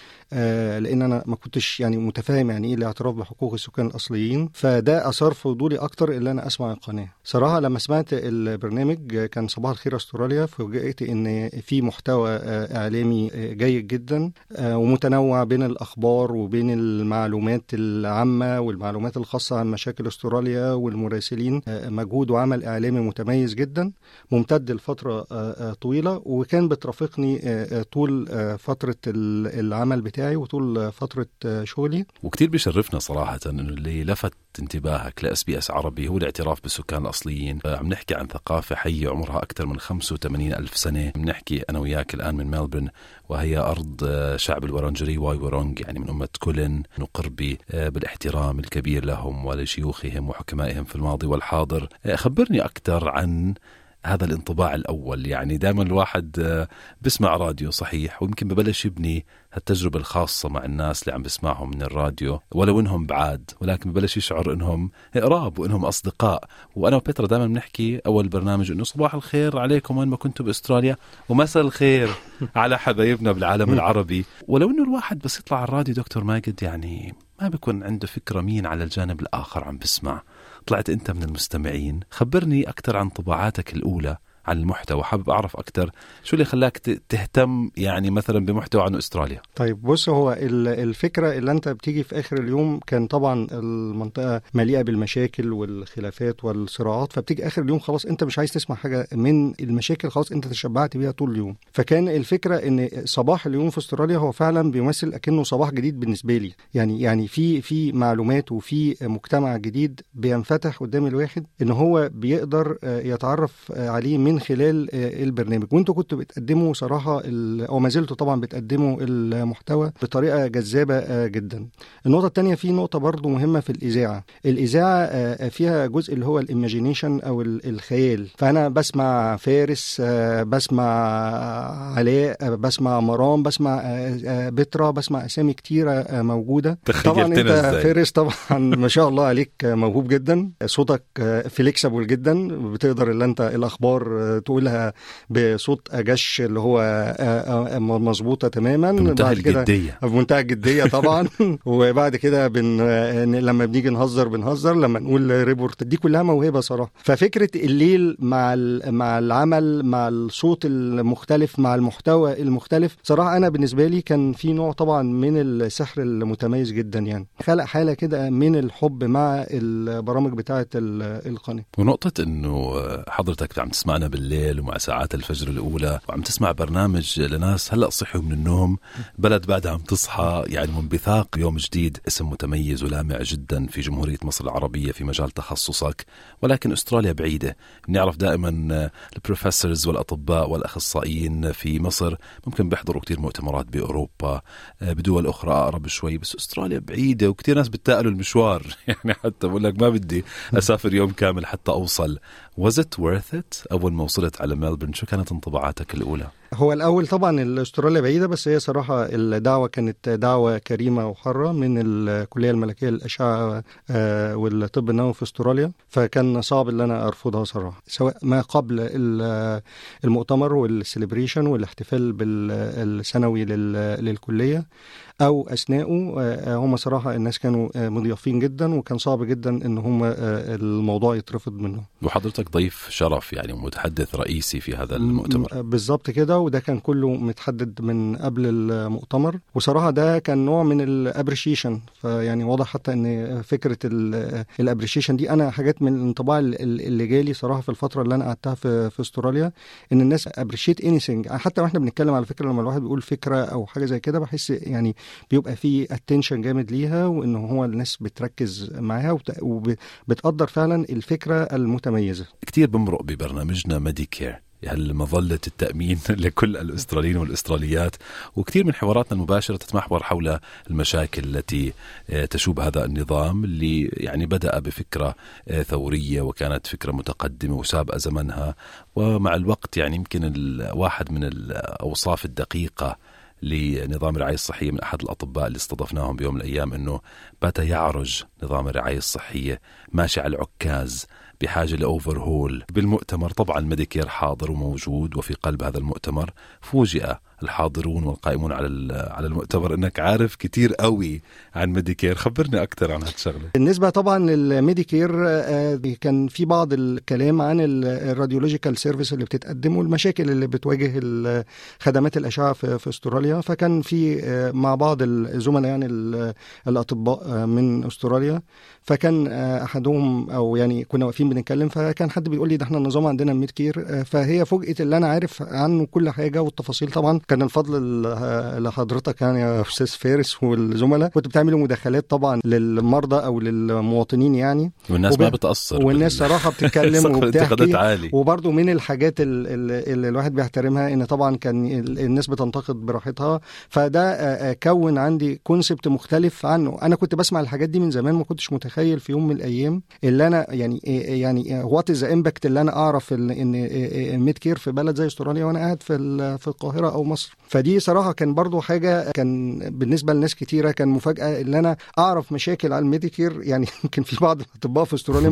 لأن أنا ما كنتش يعني متفاهم يعني إيه الاعتراف بحقوق السكان الأصليين، فده أثار فضولي أكتر اللي أنا أسمع القناة. صراحة لما سمعت البرنامج كان صباح الخير أستراليا فوجئت إن في محتوى إعلامي جيد جدا ومتنوع بين الأخبار وبين المعلومات العامة والمعلومات الخاصة عن مشاكل أستراليا والمراسلين. مجهود وعمل إعلامي متميز جدا ممتد لفترة طويلة، وكان بترافقني طول فترة العمل بتاعي وطول فترة شغلي. وكتير بيشرفنا صراحة إنه اللي لفت انتباهك لSBS عربي هو الاعتراف بالسكان الأصليين. عم نحكي عن ثقافة حية عمرها أكثر من 85 ألف سنة. عم نحكي أنا وياك الآن من ملبورن، وهي أرض شعب الورنجري واي ورونج، يعني من أمة كولن. نقربي بالاحترام الكبير لهم ولشيوخهم وحكمائهم في الماضي والحاضر. خبرني أكثر عن هذا الانطباع الأول. يعني دائما الواحد بسمع راديو صحيح ويمكن ببلش يبني هالتجربة الخاصة مع الناس اللي عم بسمعهم من الراديو ولو إنهم بعاد، ولكن ببلش يشعر إنهم قراب وإنهم أصدقاء. وأنا وبيترا دائما بنحكي أول برنامج إنه صباح الخير عليكم وين ما كنتوا بأستراليا، ومساء الخير على حبايبنا بالعالم العربي. ولو إنه الواحد بس يطلع على الراديو دكتور ماجد يعني ما بيكون عنده فكرة مين على الجانب الآخر عم بسمع. طلعت أنت من المستمعين، خبرني أكتر عن طباعاتك الأولى عن المحتوى. حابب أعرف أكتر شو اللي خلاك تهتم يعني مثلا بمحتوى عن أستراليا. طيب بص، هو الفكرة اللي أنت بتيجي في آخر اليوم كان طبعا المنطقة مليئة بالمشاكل والخلافات والصراعات، فبتيجي آخر اليوم خلاص أنت مش عايز تسمع حاجة من المشاكل، خلاص أنت تشبعت بيها طول اليوم. فكان الفكرة إن صباح اليوم في أستراليا هو فعلا بيمثل أكنه صباح جديد بالنسبة لي. يعني في معلومات وفي مجتمع جديد بينفتح قدام الواحد إن هو بيقدر يتعرف عليه من خلال البرنامج. وانتوا كنتوا بتقدموا صراحة او ما زلتوا طبعا بتقدموا المحتوى بطريقة جذابة جدا. النقطة الثانية، في نقطة برضو مهمة في الإذاعة فيها جزء اللي هو الإيماجينيشن او الخيال. فأنا بسمع فارس، بسمع علاء، بسمع مرام، بسمع بترا، بسمع أسامي كتيرة موجودة. طبعا انت فارس طبعا ما شاء الله عليك موهوب جدا، صوتك فليكسبل جدا، بتقدر اللي انت الأخبار تقولها بصوت أجش اللي هو مظبوطة تماما. بمنتهى الجدية، بمنتهى الجدية طبعا. وبعد كده لما بنيجي بنهزر لما نقول ريبورت، دي كلها موهبة صراحة. ففكرة الليل مع العمل مع الصوت المختلف مع المحتوى المختلف، صراحة أنا بالنسبة لي كان في نوع طبعا من السحر المتميز جدا، يعني خلق حالة كده من الحب مع البرامج بتاعة القناة. ونقطة إنه حضرتك عم تسمعنا بالليل ومع ساعات الفجر الأولى وعم تسمع برنامج لناس هلأ صحوا من النوم، بلد بعدها عم تصحى، يعني منبثاق يوم جديد. اسم متميز ولامع جدا في جمهورية مصر العربية في مجال تخصصك، ولكن أستراليا بعيدة. بنعرف دائما البروفيسورز والأطباء والأخصائيين في مصر ممكن بيحضروا كتير مؤتمرات بأوروبا بدول أخرى أقرب شوي، بس أستراليا بعيدة وكتير ناس بتتقلوا المشوار. يعني حتى بقول لك ما بدي أسافر يوم كامل حتى أوصل. Was it worth it؟ أول ما وصلت على ملبورن شو كانت انطباعاتك الأولى؟ هو الأول طبعا استراليا بعيدة، بس هي صراحة الدعوة كانت دعوة كريمة وحرة من الكلية الملكية للأشعة والطب النووي في استراليا، فكان صعب ان انا ارفضها صراحة، سواء ما قبل المؤتمر والسيليبريشن والاحتفال بالسنوي للكلية أو أثناءه. هم صراحة الناس كانوا مضيافين جدا، وكان صعب جدا إن هم الموضوع يترفض منهم. وحضرتك ضيف شرف يعني متحدث رئيسي في هذا المؤتمر. بالضبط كده، وده كان كله متحدد من قبل المؤتمر، وصراحة ده كان نوع من الابريشيشن. فيعني واضح حتى إن فكرة الابريشيشن دي، أنا حاجات من الانطباع اللي جالي صراحة في الفترة اللي أنا قعدتها في استراليا، إن الناس ابريشيت انيثينج. حتى واحنا بنتكلم على فكرة، لما الواحد بيقول فكرة أو حاجة زي كده، بحس يعني بيبقى فيه اتنشن جامد ليها، وإنه هو الناس بتركز معاها وبتقدر فعلا الفكرة المتميزة. كتير بمرق ببرنامجنا ميديكير، يعني مظلة التأمين لكل الأستراليين والأستراليات، وكثير من حواراتنا المباشرة تتمحور حول المشاكل التي تشوب هذا النظام، اللي يعني بدأ بفكرة ثورية وكانت فكرة متقدمة وسابقة زمنها، ومع الوقت يعني يمكن واحد من الأوصاف الدقيقة لنظام الرعاية الصحية من أحد الأطباء اللي استضفناهم بيوم من الأيام، أنه بات يعرج نظام الرعاية الصحية ماشي على العكاز، بحاجة لأوفر هول. بالمؤتمر طبعا ميديكير حاضر وموجود، وفي قلب هذا المؤتمر فوجئ الحاضرون والقائمون على المؤتمر انك عارف كتير قوي عن ميديكير. خبرني اكثر عن هالشغله. بالنسبه طبعا للميديكير، كان في بعض الكلام عن الراديولوجيكال سيرفيس اللي بتتقدم والمشاكل اللي بتواجه خدمات الاشعه في استراليا. فكان في مع بعض الزملاء يعني الاطباء من استراليا، فكان احدهم او يعني كنا واقفين بنتكلم، فكان حد بيقول لي ده احنا النظام عندنا ميديكير. فهي فوجئت اللي انا عارف عنه كل حاجه والتفاصيل. طبعا كان الفضل لحضرتك يعني يا استاذ فارس والزملاء، كنت بتعملوا مداخلات طبعا للمرضى او للمواطنين يعني، والناس ما بتأثر، والناس صراحه بتتكلم وبتحكي. وبرضه من الحاجات اللي الواحد بيحترمها ان طبعا كان الناس بتنتقد براحتها، فده كون عندي كونسبت مختلف عنه. انا كنت بسمع الحاجات دي من زمان، ما كنتش متخيل في يوم من الايام اللي انا يعني وات از امباكت اللي انا اعرف ان ميدكير في بلد زي استراليا وانا قاعد في القاهره او مصر. فدي صراحه كان برضو حاجه كان بالنسبه لناس كتيره كان مفاجاه اللي انا اعرف مشاكل على الميديكير. يعني يمكن في بعض الاطباء في استراليا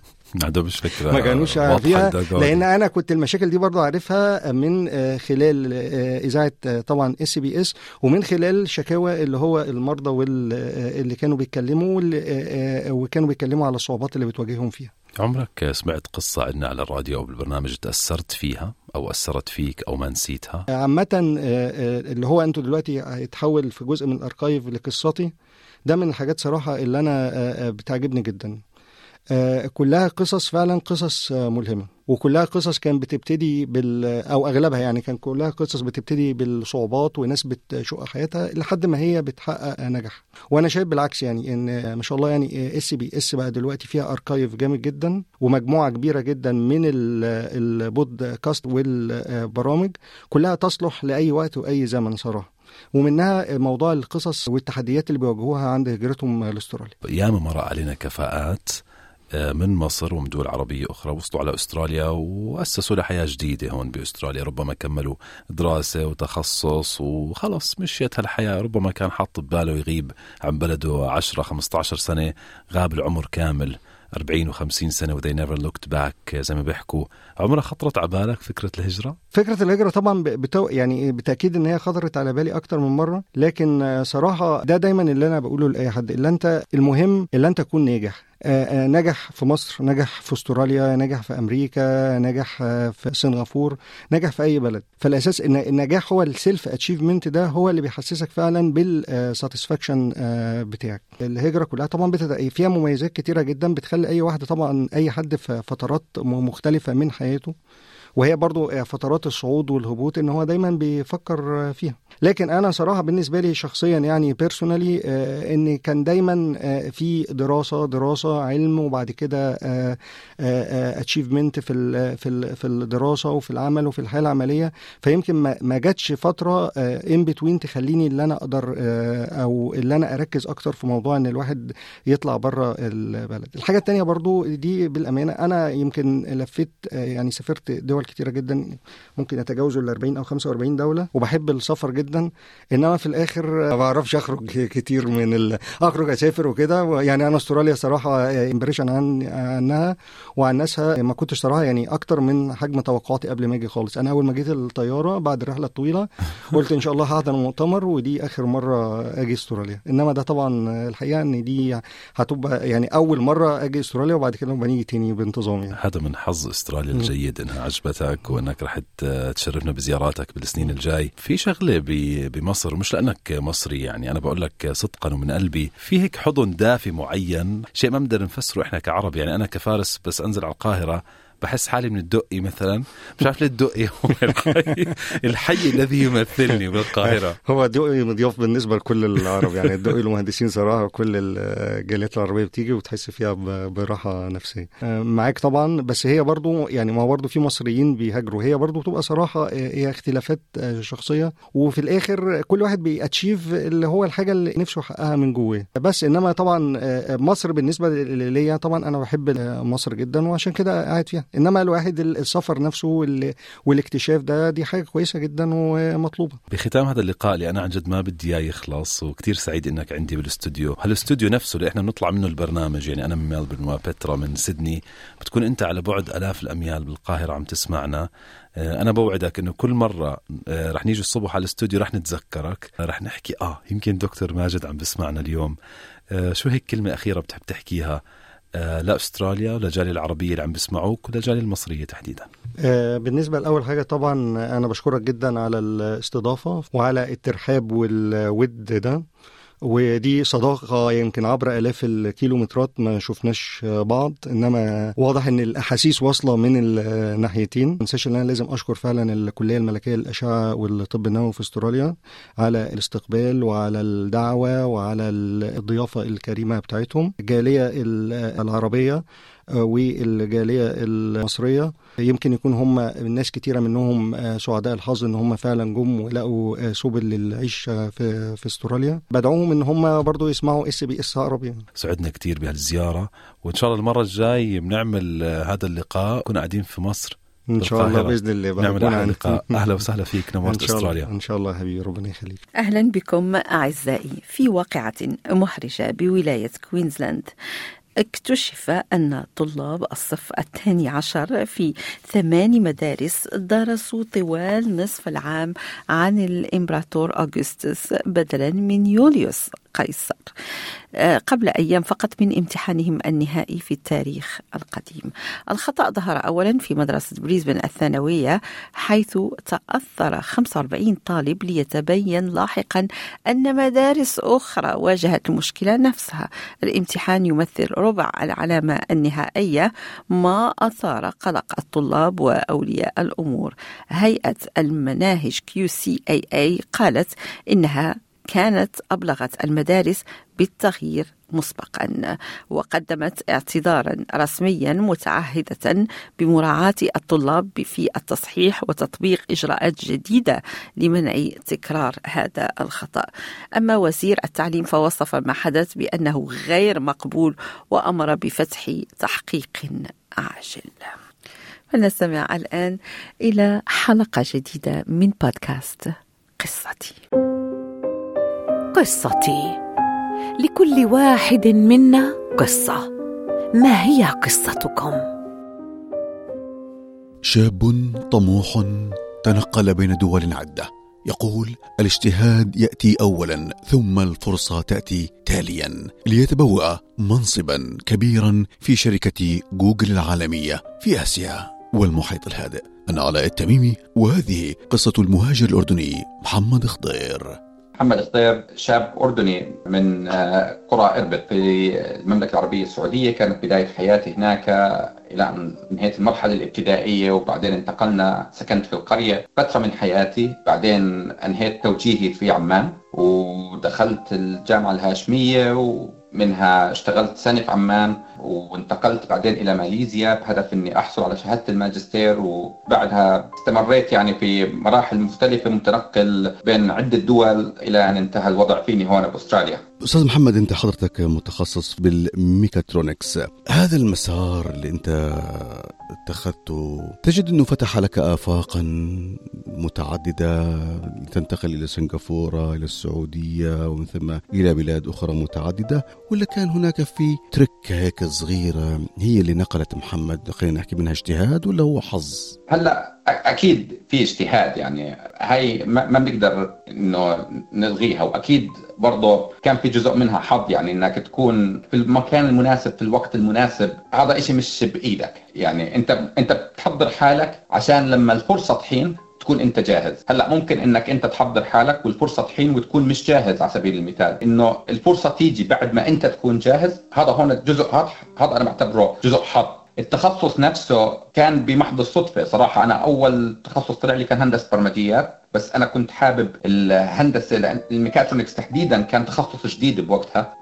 ما كانوش فيها، لان انا كنت المشاكل دي برضو عارفها من خلال اذاعه طبعا SBS، ومن خلال شكاوى اللي هو المرضى واللي كانوا بيتكلموا وكانوا بيتكلموا على الصعوبات اللي بتواجههم فيها. عمرك سمعت قصة عنا على الراديو أو بالبرنامج تأثرت فيها أو أثرت فيك أو ما نسيتها؟ عامة اللي هو أنتوا دلوقتي هيتحول في جزء من الأركايف لقصتي، ده من الحاجات صراحة اللي أنا بتعجبني جدا. كلها قصص فعلا، قصص ملهمة، وكلها قصص كان بتبتدي أو أغلبها يعني كان كلها قصص بتبتدي بالصعوبات وناس بتشق حياتها لحد ما هي بتحقق نجاح. وأنا شايف بالعكس يعني إن ما شاء الله يعني SBS بقى دلوقتي فيها أركايف جامد جدا، ومجموعة كبيرة جدا من البودكاست والبرامج كلها تصلح لأي وقت وأي زمن صراحة، ومنها موضوع القصص والتحديات اللي بيواجهوها عند هجرتهم لاستراليا. ياما مرة علينا كفاءات من مصر ومن دول عربية أخرى وصلوا على أستراليا وأسسوا لحياة جديدة هون بأستراليا، ربما كملوا دراسة وتخصص وخلص مشيت هالحياة. ربما كان حاط بباله يغيب عن بلده 10-15 سنة، غاب العمر كامل 40 و50 سنة وthey never looked back زي ما بيحكوا. عمرها خطرت على بالك فكرة الهجرة؟ فكرة الهجرة طبعا يعني بالتأكيد ان هي خطرت على بالي اكتر من مرة، لكن صراحة ده دايما اللي انا بقوله لأي حد، اللي انت المهم اللي انت تكون ناجح. نجح في مصر، نجح في استراليا، نجح في امريكا، نجح في سنغافور، نجح في اي بلد. فالاساس ان النجاح هو السيلف اتشيفمنت، ده هو اللي بيحسسك فعلا بالساتسفاكشن بتاعك. الهجرة كلها طبعا فيها مميزات كتيرة جدا بتخلي اي واحد طبعا اي حد في فترات مختلفة من حياته، وهي برضو فترات الصعود والهبوط ان هو دايما بيفكر فيها. لكن انا صراحة بالنسبة لي شخصيا يعني بيرسونالي ان كان دايما في دراسة علم، وبعد كده اتشيفمنت في الدراسة وفي العمل وفي الحياة العملية. فيمكن ما جاتش فترة ان بتوين تخليني اللي انا اقدر او اللي انا اركز اكتر في موضوع ان الواحد يطلع بره البلد. الحاجة التانية برضو دي بالامانة، انا يمكن لفيت يعني سافرت دول كتيرة جدا، ممكن يتجاوزوا 40 أو 45 دولة، وبحب السفر جدا. إنما في الآخر ما بعرفش أخرج كتير أخرج أسافر وكده. يعني أنا أستراليا صراحة إمبريشن عنها وعن ناسها ما كنتش صراحة يعني أكتر من حجم توقعاتي قبل ما أجي خالص. أنا أول ما جيت الطيارة بعد الرحلة الطويلة قلت إن شاء الله هحضر مؤتمر ودي آخر مرة أجي أستراليا. إنما ده طبعا الحقيقة إن دي هتبقى يعني أول مرة أجي أستراليا، وبعد كده بنيجي تاني بانتظام. يعني هذا من حظ استراليا الجيد انها عجبتك وانك رح تشرفنا بزياراتك بالسنين الجاي. في شغله بمصر، مش لانك مصري يعني، انا بقول لك صدقا ومن قلبي، في هيك حضن دافي معين، شيء ما بنقدر نفسره احنا كعرب. يعني انا كفارس بس انزل على القاهره بحس حالي من الدقي مثلا، مش عارف ليه الدقي هو الحي الذي يمثلني بالقاهرة. هو الدقي مضياف بالنسبة لكل العرب، يعني الدقي المهندسين صراحة وكل الجاليات العربية بتيجي وتحس فيها براحة نفسية معاك طبعا. بس هي برضو يعني ما هو برضو في مصريين بيهاجروا، هي برضو بتبقى صراحة هي اختلافات شخصية، وفي الآخر كل واحد بيأتشيف اللي هو الحاجة اللي نفسه حقها من جواه. بس إنما طبعا مصر بالنسبة ليا طبعا أنا بحب مصر جدا وعشان كده قاعد فيها. إنما الواحد السفر نفسه والاكتشاف دي حاجة كويسة جدا ومطلوبة. بختام هذا اللقاء اللي أنا عن جد ما بدي إياه يخلص، وكتير سعيد إنك عندي بالاستوديو، هالاستوديو نفسه اللي إحنا بنطلع منه البرنامج. يعني أنا من ميلبورن وبترا من سيدني، بتكون أنت على بعد آلاف الأميال بالقاهرة عم تسمعنا. أنا بوعدك إنه كل مرة رح نيجي الصبح على الاستوديو رح نتذكرك، رح نحكي يمكن دكتور ماجد عم بسمعنا اليوم. شو هيك كلمة أخيرة بتحب تحكيها لأستراليا ولجالية العربية اللي عم بسمعوك ولجالية المصرية تحديدا؟ بالنسبة لأول حاجة طبعا أنا بشكرك جدا على الاستضافة وعلى الترحاب والود ده، ودي صداقة يمكن عبر آلاف الكيلومترات ما شفناش بعض، إنما واضح إن الأحاسيس واصلة من الناحيتين. ما ننساش إن أنا لازم أشكر فعلا الكلية الملكية للأشعة والطب النووي في أستراليا على الاستقبال وعلى الدعوة وعلى الضيافة الكريمة بتاعتهم. الجالية العربية والجالية المصرية يمكن يكون هم الناس كتيرة منهم سعداء الحظ ان هم فعلا جم ولقوا سبل للعيش في استراليا. بدعوهم ان هم برضو يسمعوا SBS عربي. سعدنا كتير بهالزيارة، وان شاء الله المرة الجاي بنعمل هذا اللقاء كنا قاعدين في مصر ان شاء الله باذن الله. نعمل أحلى لقاء. اهلا وسهلا فيك، نورت استراليا. ان شاء الله حبيبي، ربنا يخليك. اهلا بكم اعزائي. في واقعة محرجة بولاية كوينزلاند اكتشف أن طلاب الصف 12 في 8 مدارس درسوا طوال نصف العام عن الإمبراطور أغسطس بدلا من يوليوس قيصر قبل أيام فقط من امتحانهم النهائي في التاريخ القديم. الخطأ ظهر أولا في مدرسة بريسبن الثانوية، حيث تأثر 45 طالب، ليتبين لاحقا أن مدارس أخرى واجهت المشكلة نفسها. الامتحان يمثل ربع العلامة النهائية، ما أثار قلق الطلاب وأولياء الأمور. هيئة المناهج QCAA قالت إنها كانت أبلغت المدارس بالتغيير مسبقا، وقدمت اعتذارا رسميا متعهدة بمراعاة الطلاب في التصحيح وتطبيق إجراءات جديدة لمنع تكرار هذا الخطأ. أما وزير التعليم فوصف ما حدث بأنه غير مقبول وأمر بفتح تحقيق عاجل. فلنستمع الآن إلى حلقة جديدة من بودكاست قصتي. قصتي، لكل واحد منا قصة. ما هي قصتكم؟ شاب طموح تنقل بين دول عدة، يقول الاجتهاد يأتي أولا ثم الفرصة تأتي تاليا، ليتبوأ منصبا كبيرا في شركة جوجل العالمية في آسيا والمحيط الهادئ. أنا علاء التميمي، وهذه قصة المهاجر الأردني محمد خضير. محمد خضير شاب أردني من قرى إربد في المملكة العربية السعودية. كانت بداية حياتي هناك إلى أن انهيت المرحلة الابتدائية، وبعدين انتقلنا سكنت في القرية فترة من حياتي. بعدين أنهيت توجيهي في عمان ودخلت الجامعة الهاشمية، ومنها اشتغلت سنة في عمان، وانتقلت بعدين إلى ماليزيا بهدف أني أحصل على شهادة الماجستير. وبعدها استمريت يعني في مراحل مختلفة، متنقل بين عدة دول إلى أن انتهى الوضع فيني هون بأستراليا. أستاذ محمد، أنت حضرتك متخصص بالميكاترونكس، هذا المسار اللي أنت اتخذته تجد أنه فتح لك آفاقا متعددة تنتقل إلى سنغافورة، إلى السعودية، ومن ثم إلى بلاد أخرى متعددة، ولا كان هناك في ترك هيك صغيرة هي اللي نقلت محمد، خلينا نحكي منها اجتهاد ولا هو حظ؟ هلا اكيد في اجتهاد، يعني هاي ما بنقدر انه نلغيها، واكيد برضه كان في جزء منها حظ، يعني انك تكون في المكان المناسب في الوقت المناسب، هذا إشي مش بايدك، يعني انت بتحضر حالك عشان لما الفرصة تحين تكون انت جاهز. هلا ممكن انك انت تحضر حالك والفرصة تحين وتكون مش جاهز، على سبيل المثال انه الفرصة تيجي بعد ما انت تكون جاهز، هذا هون جزء، هذا انا بعتبره جزء حظ. التخصص نفسه كان بمحض الصدفة صراحة. أنا أول تخصص طلع لي كان هندسة برمجيات، بس أنا كنت حابب الهندسة لأن الميكاترونكس تحديدا كان تخصص جديد بوقتها.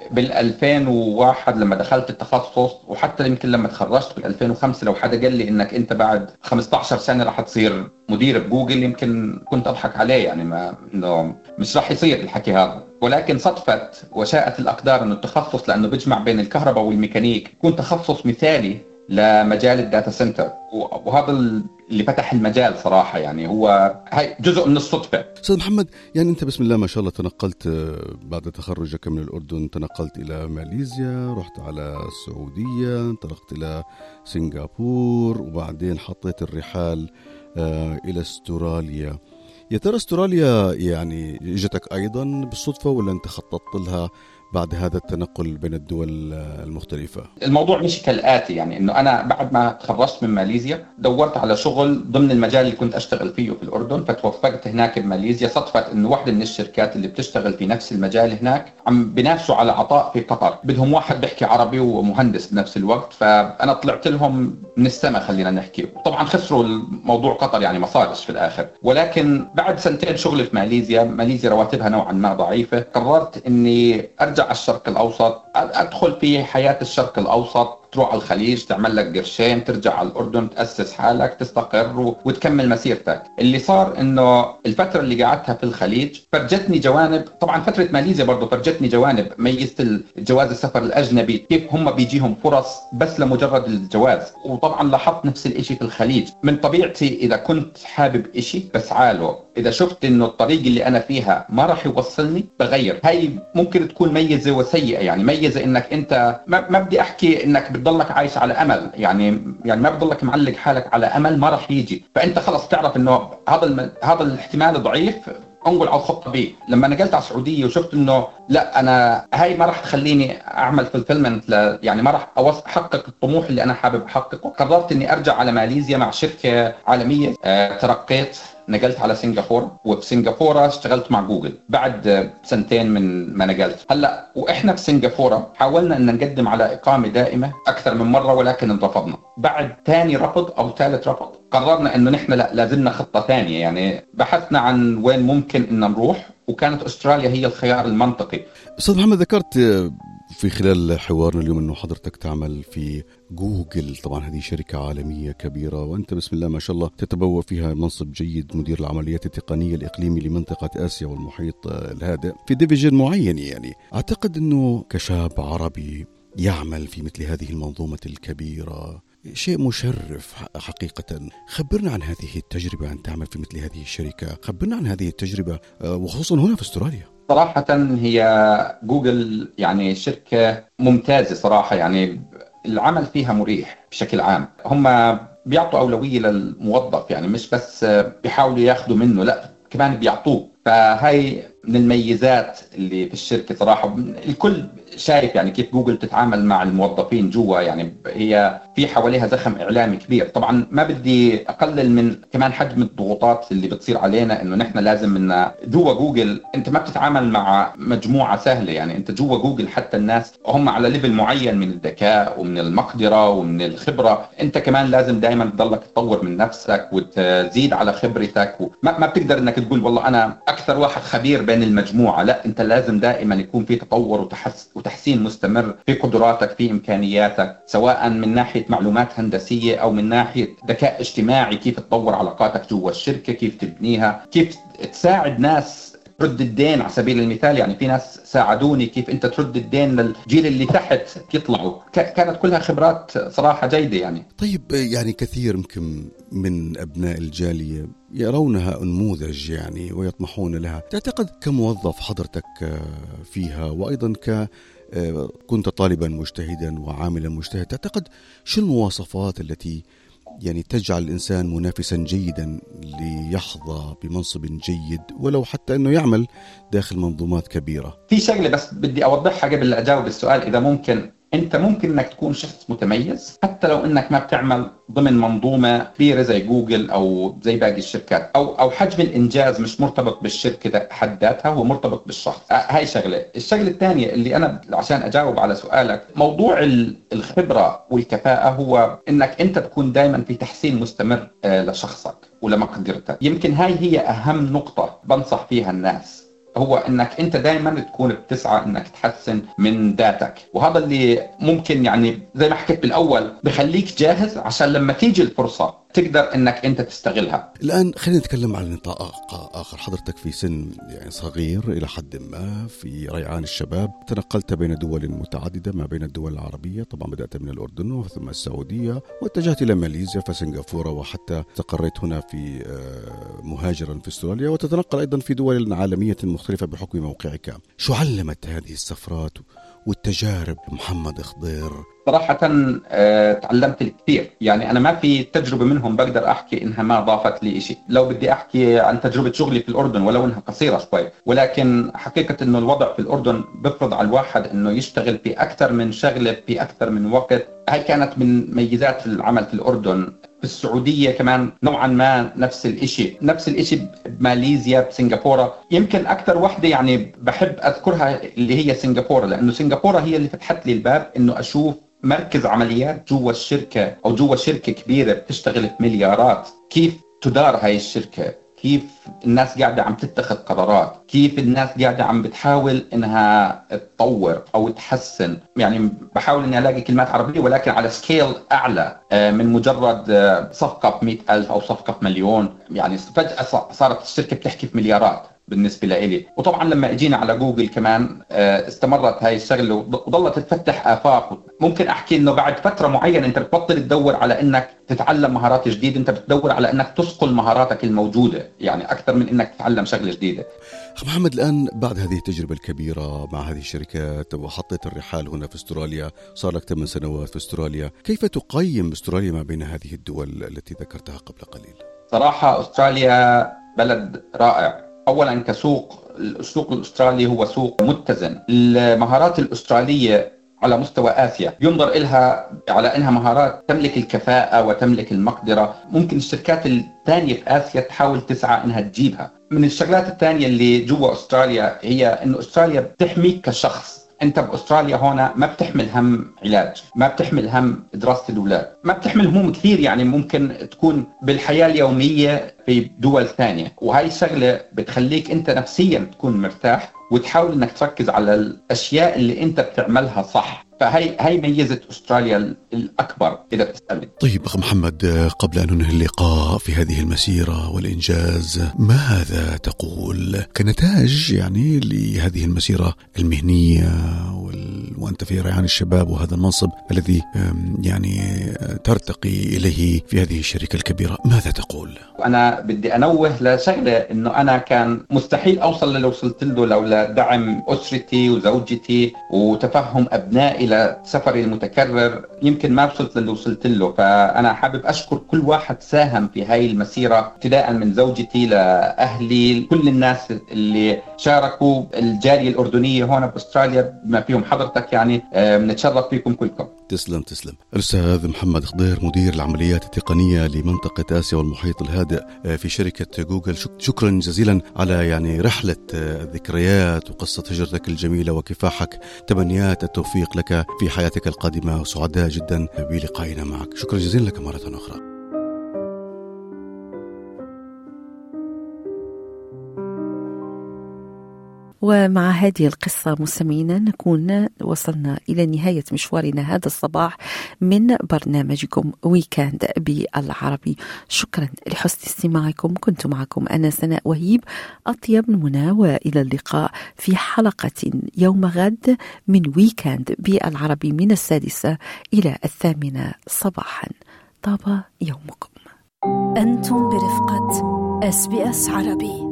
بال2001 لما دخلت التخصص، وحتى يمكن لما تخرجت بال2005 لو حدا قال لي إنك أنت بعد 15 سنة رح تصير مدير بجوجل، يمكن كنت أضحك عليه، يعني ما إنه مش رح يصير الحكي هذا. ولكن صدفت وشاءت الأقدار إنه التخصص لأنه بيجمع بين الكهرباء والميكانيك يكون تخصص مثالي لمجال الداتا سنتر، وهذا اللي فتح المجال صراحة. يعني هو هاي جزء من الصدفة. أستاذ محمد، يعني أنت بسم الله ما شاء الله تنقلت بعد تخرجك من الأردن، تنقلت إلى ماليزيا، رحت على السعودية، انطلقت إلى سنغافور، وبعدين حطيت الرحال إلى استراليا. يا ترى استراليا يعني اجتك أيضا بالصدفة ولا أنت خططت لها بعد هذا التنقل بين الدول المختلفة؟ الموضوع مش كالآتي، يعني إنه أنا بعد ما تخرجت من ماليزيا دورت على شغل ضمن المجال اللي كنت أشتغل فيه في الأردن، فتوفقت هناك بماليزيا. صدفت إنه واحدة من الشركات اللي بتشتغل في نفس المجال هناك عم بنافسوا على عطاء في قطر، بدهم واحد بيحكي عربي ومهندس بنفس الوقت، فأنا طلعت لهم من السماء خلينا نحكي. طبعا خسروا الموضوع قطر، يعني ما صارش في الآخر. ولكن بعد سنتين شغل في ماليزيا رواتبها نوعا ما ضعيفة، قررت إني أرجع على الشرق الأوسط، أدخل في حياة الشرق الأوسط، تروح على الخليج تعمل لك قرشين، ترجع على الأردن تأسس حالك، تستقر وتكمل مسيرتك. اللي صار إنه الفترة اللي قعدتها في الخليج فرجتني جوانب، طبعا فترة ماليزيا برضو فرجتني جوانب، ميزت الجواز السفر الأجنبي كيف هم بيجيهم فرص بس لمجرد الجواز، وطبعا لاحظت نفس الإشي في الخليج. من طبيعتي إذا كنت حابب إشي بسعى له، إذا شفت إنه الطريق اللي أنا فيها ما راح يوصلني بغير. هاي ممكن تكون ميزة وسيئة، يعني ميزة إنك أنت ما بدي أحكي إنك بتضلك عايش على أمل، يعني ما بتضلك معلق حالك على أمل ما راح يجي، فأنت خلص تعرف إنه هذا الاحتمال ضعيف، انقل على الخطة بي. لما نقلت على السعودية وشفت إنه لا، أنا هاي ما راح تخليني أعمل fulfillment، يعني ما راح أحقق الطموح اللي أنا حابب أحققه، قررت إني أرجع على ماليزيا مع شركة عالمية. ترقيت، نقلت على سنغافورة، وفي سنغافورة اشتغلت مع جوجل بعد سنتين من ما نقلت. هلا وإحنا في سنغافورة حاولنا أن نقدم على إقامة دائمة أكثر من مرة، ولكن انرفضنا. بعد ثاني رفض أو ثالث رفض قررنا أنه نحن لا، لازمنا خطة ثانية، يعني بحثنا عن وين ممكن أن نروح، وكانت أستراليا هي الخيار المنطقي. أستاذ محمد، ذكرت في خلال حوارنا اليوم أنه حضرتك تعمل في جوجل، طبعا هذه شركة عالمية كبيرة، وأنت بسم الله ما شاء الله تتبوى فيها منصب جيد، مدير العمليات التقنية الإقليمي لمنطقة آسيا والمحيط الهادئ في ديفيجن معين. يعني أعتقد أنه كشاب عربي يعمل في مثل هذه المنظومة الكبيرة شيء مشرف حقيقة. خبرنا عن هذه التجربة، أن تعمل في مثل هذه الشركة، خبرنا عن هذه التجربة وخصوصا هنا في استراليا. صراحة هي جوجل يعني شركة ممتازة صراحة، يعني العمل فيها مريح بشكل عام. هم بيعطوا أولوية للموظف، يعني مش بس بيحاولوا ياخدوا منه، لا كمان بيعطوه. فهاي من الميزات اللي في الشركة صراحة. الكل شايف يعني كيف جوجل تتعامل مع الموظفين جوا، يعني هي في حواليها زخم إعلامي كبير. طبعا ما بدي أقلل من كمان حجم الضغوطات اللي بتصير علينا، إنه نحن لازم إن جوا جوجل أنت ما بتتعامل مع مجموعة سهلة، يعني أنت جوا جوجل حتى الناس هم على ليفل معين من الذكاء ومن المقدرة ومن الخبرة، أنت كمان لازم دائما تضلك تطور من نفسك وتزيد على خبرتك، ما بتقدر إنك تقول والله أنا أكثر واحد خبير بين المجموعة، لا أنت لازم دائما يكون في تطور وتحسين مستمر في قدراتك، في إمكانياتك، سواء من ناحية معلومات هندسية أو من ناحية ذكاء اجتماعي، كيف تطور علاقاتك جوا الشركة، كيف تبنيها، كيف تساعد ناس ترد الدين على سبيل المثال، يعني في ناس ساعدوني كيف أنت ترد الدين للجيل اللي تحت يطلعوا. كانت كلها خبرات صراحة جيدة يعني. طيب يعني كثير يمكن من أبناء الجالية يرونها نموذج يعني ويطمحون لها. تعتقد كموظف حضرتك فيها وأيضا كنت طالبا مجتهدا وعاملا مجتهد، تعتقد شو المواصفات التي يعني تجعل الإنسان منافسا جيدا ليحظى بمنصب جيد ولو حتى أنه يعمل داخل منظومات كبيرة؟ في شغلة بس بدي أوضحها قبل لا أجاوب السؤال إذا ممكن. أنت ممكن أنك تكون شخص متميز حتى لو أنك ما بتعمل ضمن منظومة كبيرة زي جوجل أو زي باقي الشركات، أو حجم الإنجاز مش مرتبط بالشركة حد ذاتها، هو مرتبط بالشخص. هاي شغلة. الشغلة الثانية اللي أنا عشان أجاوب على سؤالك، موضوع الخبرة والكفاءة هو أنك أنت تكون دائما في تحسين مستمر لشخصك ولمقدرتك. يمكن هاي هي أهم نقطة بنصح فيها الناس، هو انك انت دائما تكون بتسعى انك تحسن من ذاتك، وهذا اللي ممكن يعني زي ما حكيت بالاول بخليك جاهز عشان لما تيجي الفرصة تقدر انك انت تستغلها. الان خلينا نتكلم عن نطاق اخر. حضرتك في سن يعني صغير الى حد ما في ريعان الشباب، تنقلت بين دول متعدده ما بين الدول العربيه، طبعا بدات من الاردن وثم السعوديه واتجهت الى ماليزيا فسنغافوره وحتى استقريت هنا في مهاجرا في استراليا، وتتنقل ايضا في دول عالميه مختلفه بحكم موقعك. شو علمت هذه السفرات والتجارب محمد خضير؟ صراحة تعلمت الكثير، يعني أنا ما في تجربة منهم بقدر أحكي إنها ما ضافت لي شيء. لو بدي أحكي عن تجربة شغلي في الأردن ولو إنها قصيرة شوي، ولكن حقيقة إنه الوضع في الأردن بفرض على الواحد إنه يشتغل في أكثر من شغلة في أكثر من وقت. هاي كانت من ميزات العمل في الأردن. في السعودية كمان نوعا ما نفس الإشي بماليزيا بسنغافورة. يمكن أكثر واحدة يعني بحب أذكرها اللي هي سنغافورة، لأنه سنغافورة هي اللي فتحت لي الباب إنه أشوف مركز عمليات جوا الشركة أو جوا شركة كبيرة بتشتغل في مليارات، كيف تدار هاي الشركة، كيف الناس قاعدة عم تتخذ قرارات، كيف الناس قاعدة عم بتحاول إنها تطور أو تحسن. يعني بحاول إني ألاقي كلمات عربية ولكن على سكيل أعلى من مجرد صفقة ب100,000 أو صفقة ب1,000,000. يعني فجأة صارت الشركة بتحكي في مليارات بالنسبة لإلي. وطبعا لما اجينا على جوجل كمان استمرت هاي الشغلة وظلت تفتح آفاق. ممكن أحكي إنه بعد فترة معينة أنت بتبطل تدور على إنك تتعلم مهارات جديدة، أنت بتدور على إنك تسقل مهاراتك الموجودة، يعني أكثر من إنك تتعلم شغلة جديدة. أخ محمد، الآن بعد هذه التجربة الكبيرة مع هذه الشركات وحطيت الرحال هنا في استراليا، صار لك 8 سنوات في استراليا، كيف تقيم استراليا ما بين هذه الدول التي ذكرتها قبل قليل؟ صراحة استراليا بلد رائع. أولاً كسوق، السوق الأسترالي هو سوق متزن. المهارات الأسترالية على مستوى آسيا ينظر إلها على أنها مهارات تملك الكفاءة وتملك المقدرة. ممكن الشركات الثانية في آسيا تحاول تسعى أنها تجيبها. من الشغلات الثانية اللي جوا أستراليا هي أنه أستراليا بتحميك كشخص. أنت بأستراليا هنا ما بتحمل هم علاج، ما بتحمل هم دراسة الأولاد، ما بتحمل هموم كثير يعني ممكن تكون بالحياة اليومية في دول ثانية. وهي الشغلة بتخليك أنت نفسيا تكون مرتاح وتحاول أنك تركز على الأشياء اللي أنت بتعملها صح. فهي ميزة أستراليا الأكبر إذا تسألني. طيب أخ محمد، قبل أن ننهي اللقاء في هذه المسيرة والإنجاز، ماذا تقول كنتاج يعني لهذه المسيرة المهنية وأنت في ريعان الشباب وهذا المنصب الذي يعني ترتقي إليه في هذه الشركة الكبيرة؟ ماذا تقول؟ أنا بدي أنوه لشغلة إنه أنا كان مستحيل أوصل للي وصلت له لولا دعم أسرتي وزوجتي وتفهم أبنائي لسفري المتكرر. يمكن ما وصلت للي وصلت له. فأنا حابب أشكر كل واحد ساهم في هاي المسيرة، ابتداء من زوجتي لأهلي، كل الناس اللي شاركوا، الجالية الأردنية هنا بأستراليا بما فيهم حضرتك. يعني بنتشرف فيكم كلكم. تسلم. الأستاذ محمد خضير، مدير العمليات التقنية لمنطقة آسيا والمحيط الهادئ في شركة جوجل، شكرا جزيلا على يعني رحلة الذكريات وقصة هجرتك الجميلة وكفاحك. تمنيات التوفيق لك في حياتك القادمة، وسعداء جدا بلقائنا معك. شكرا جزيلا لك مرة أخرى. ومع هذه القصة مستمعينا نكون وصلنا إلى نهاية مشوارنا هذا الصباح من برنامجكم ويكند بالعربي. شكرا لحسن استماعكم. كنت معكم أنا سناء وهيب. أطيب المنى وإلى اللقاء في حلقة يوم غد من ويكند بالعربي من 6 إلى 8 صباحا. طاب يومكم. أنتم برفقة SBS عربي.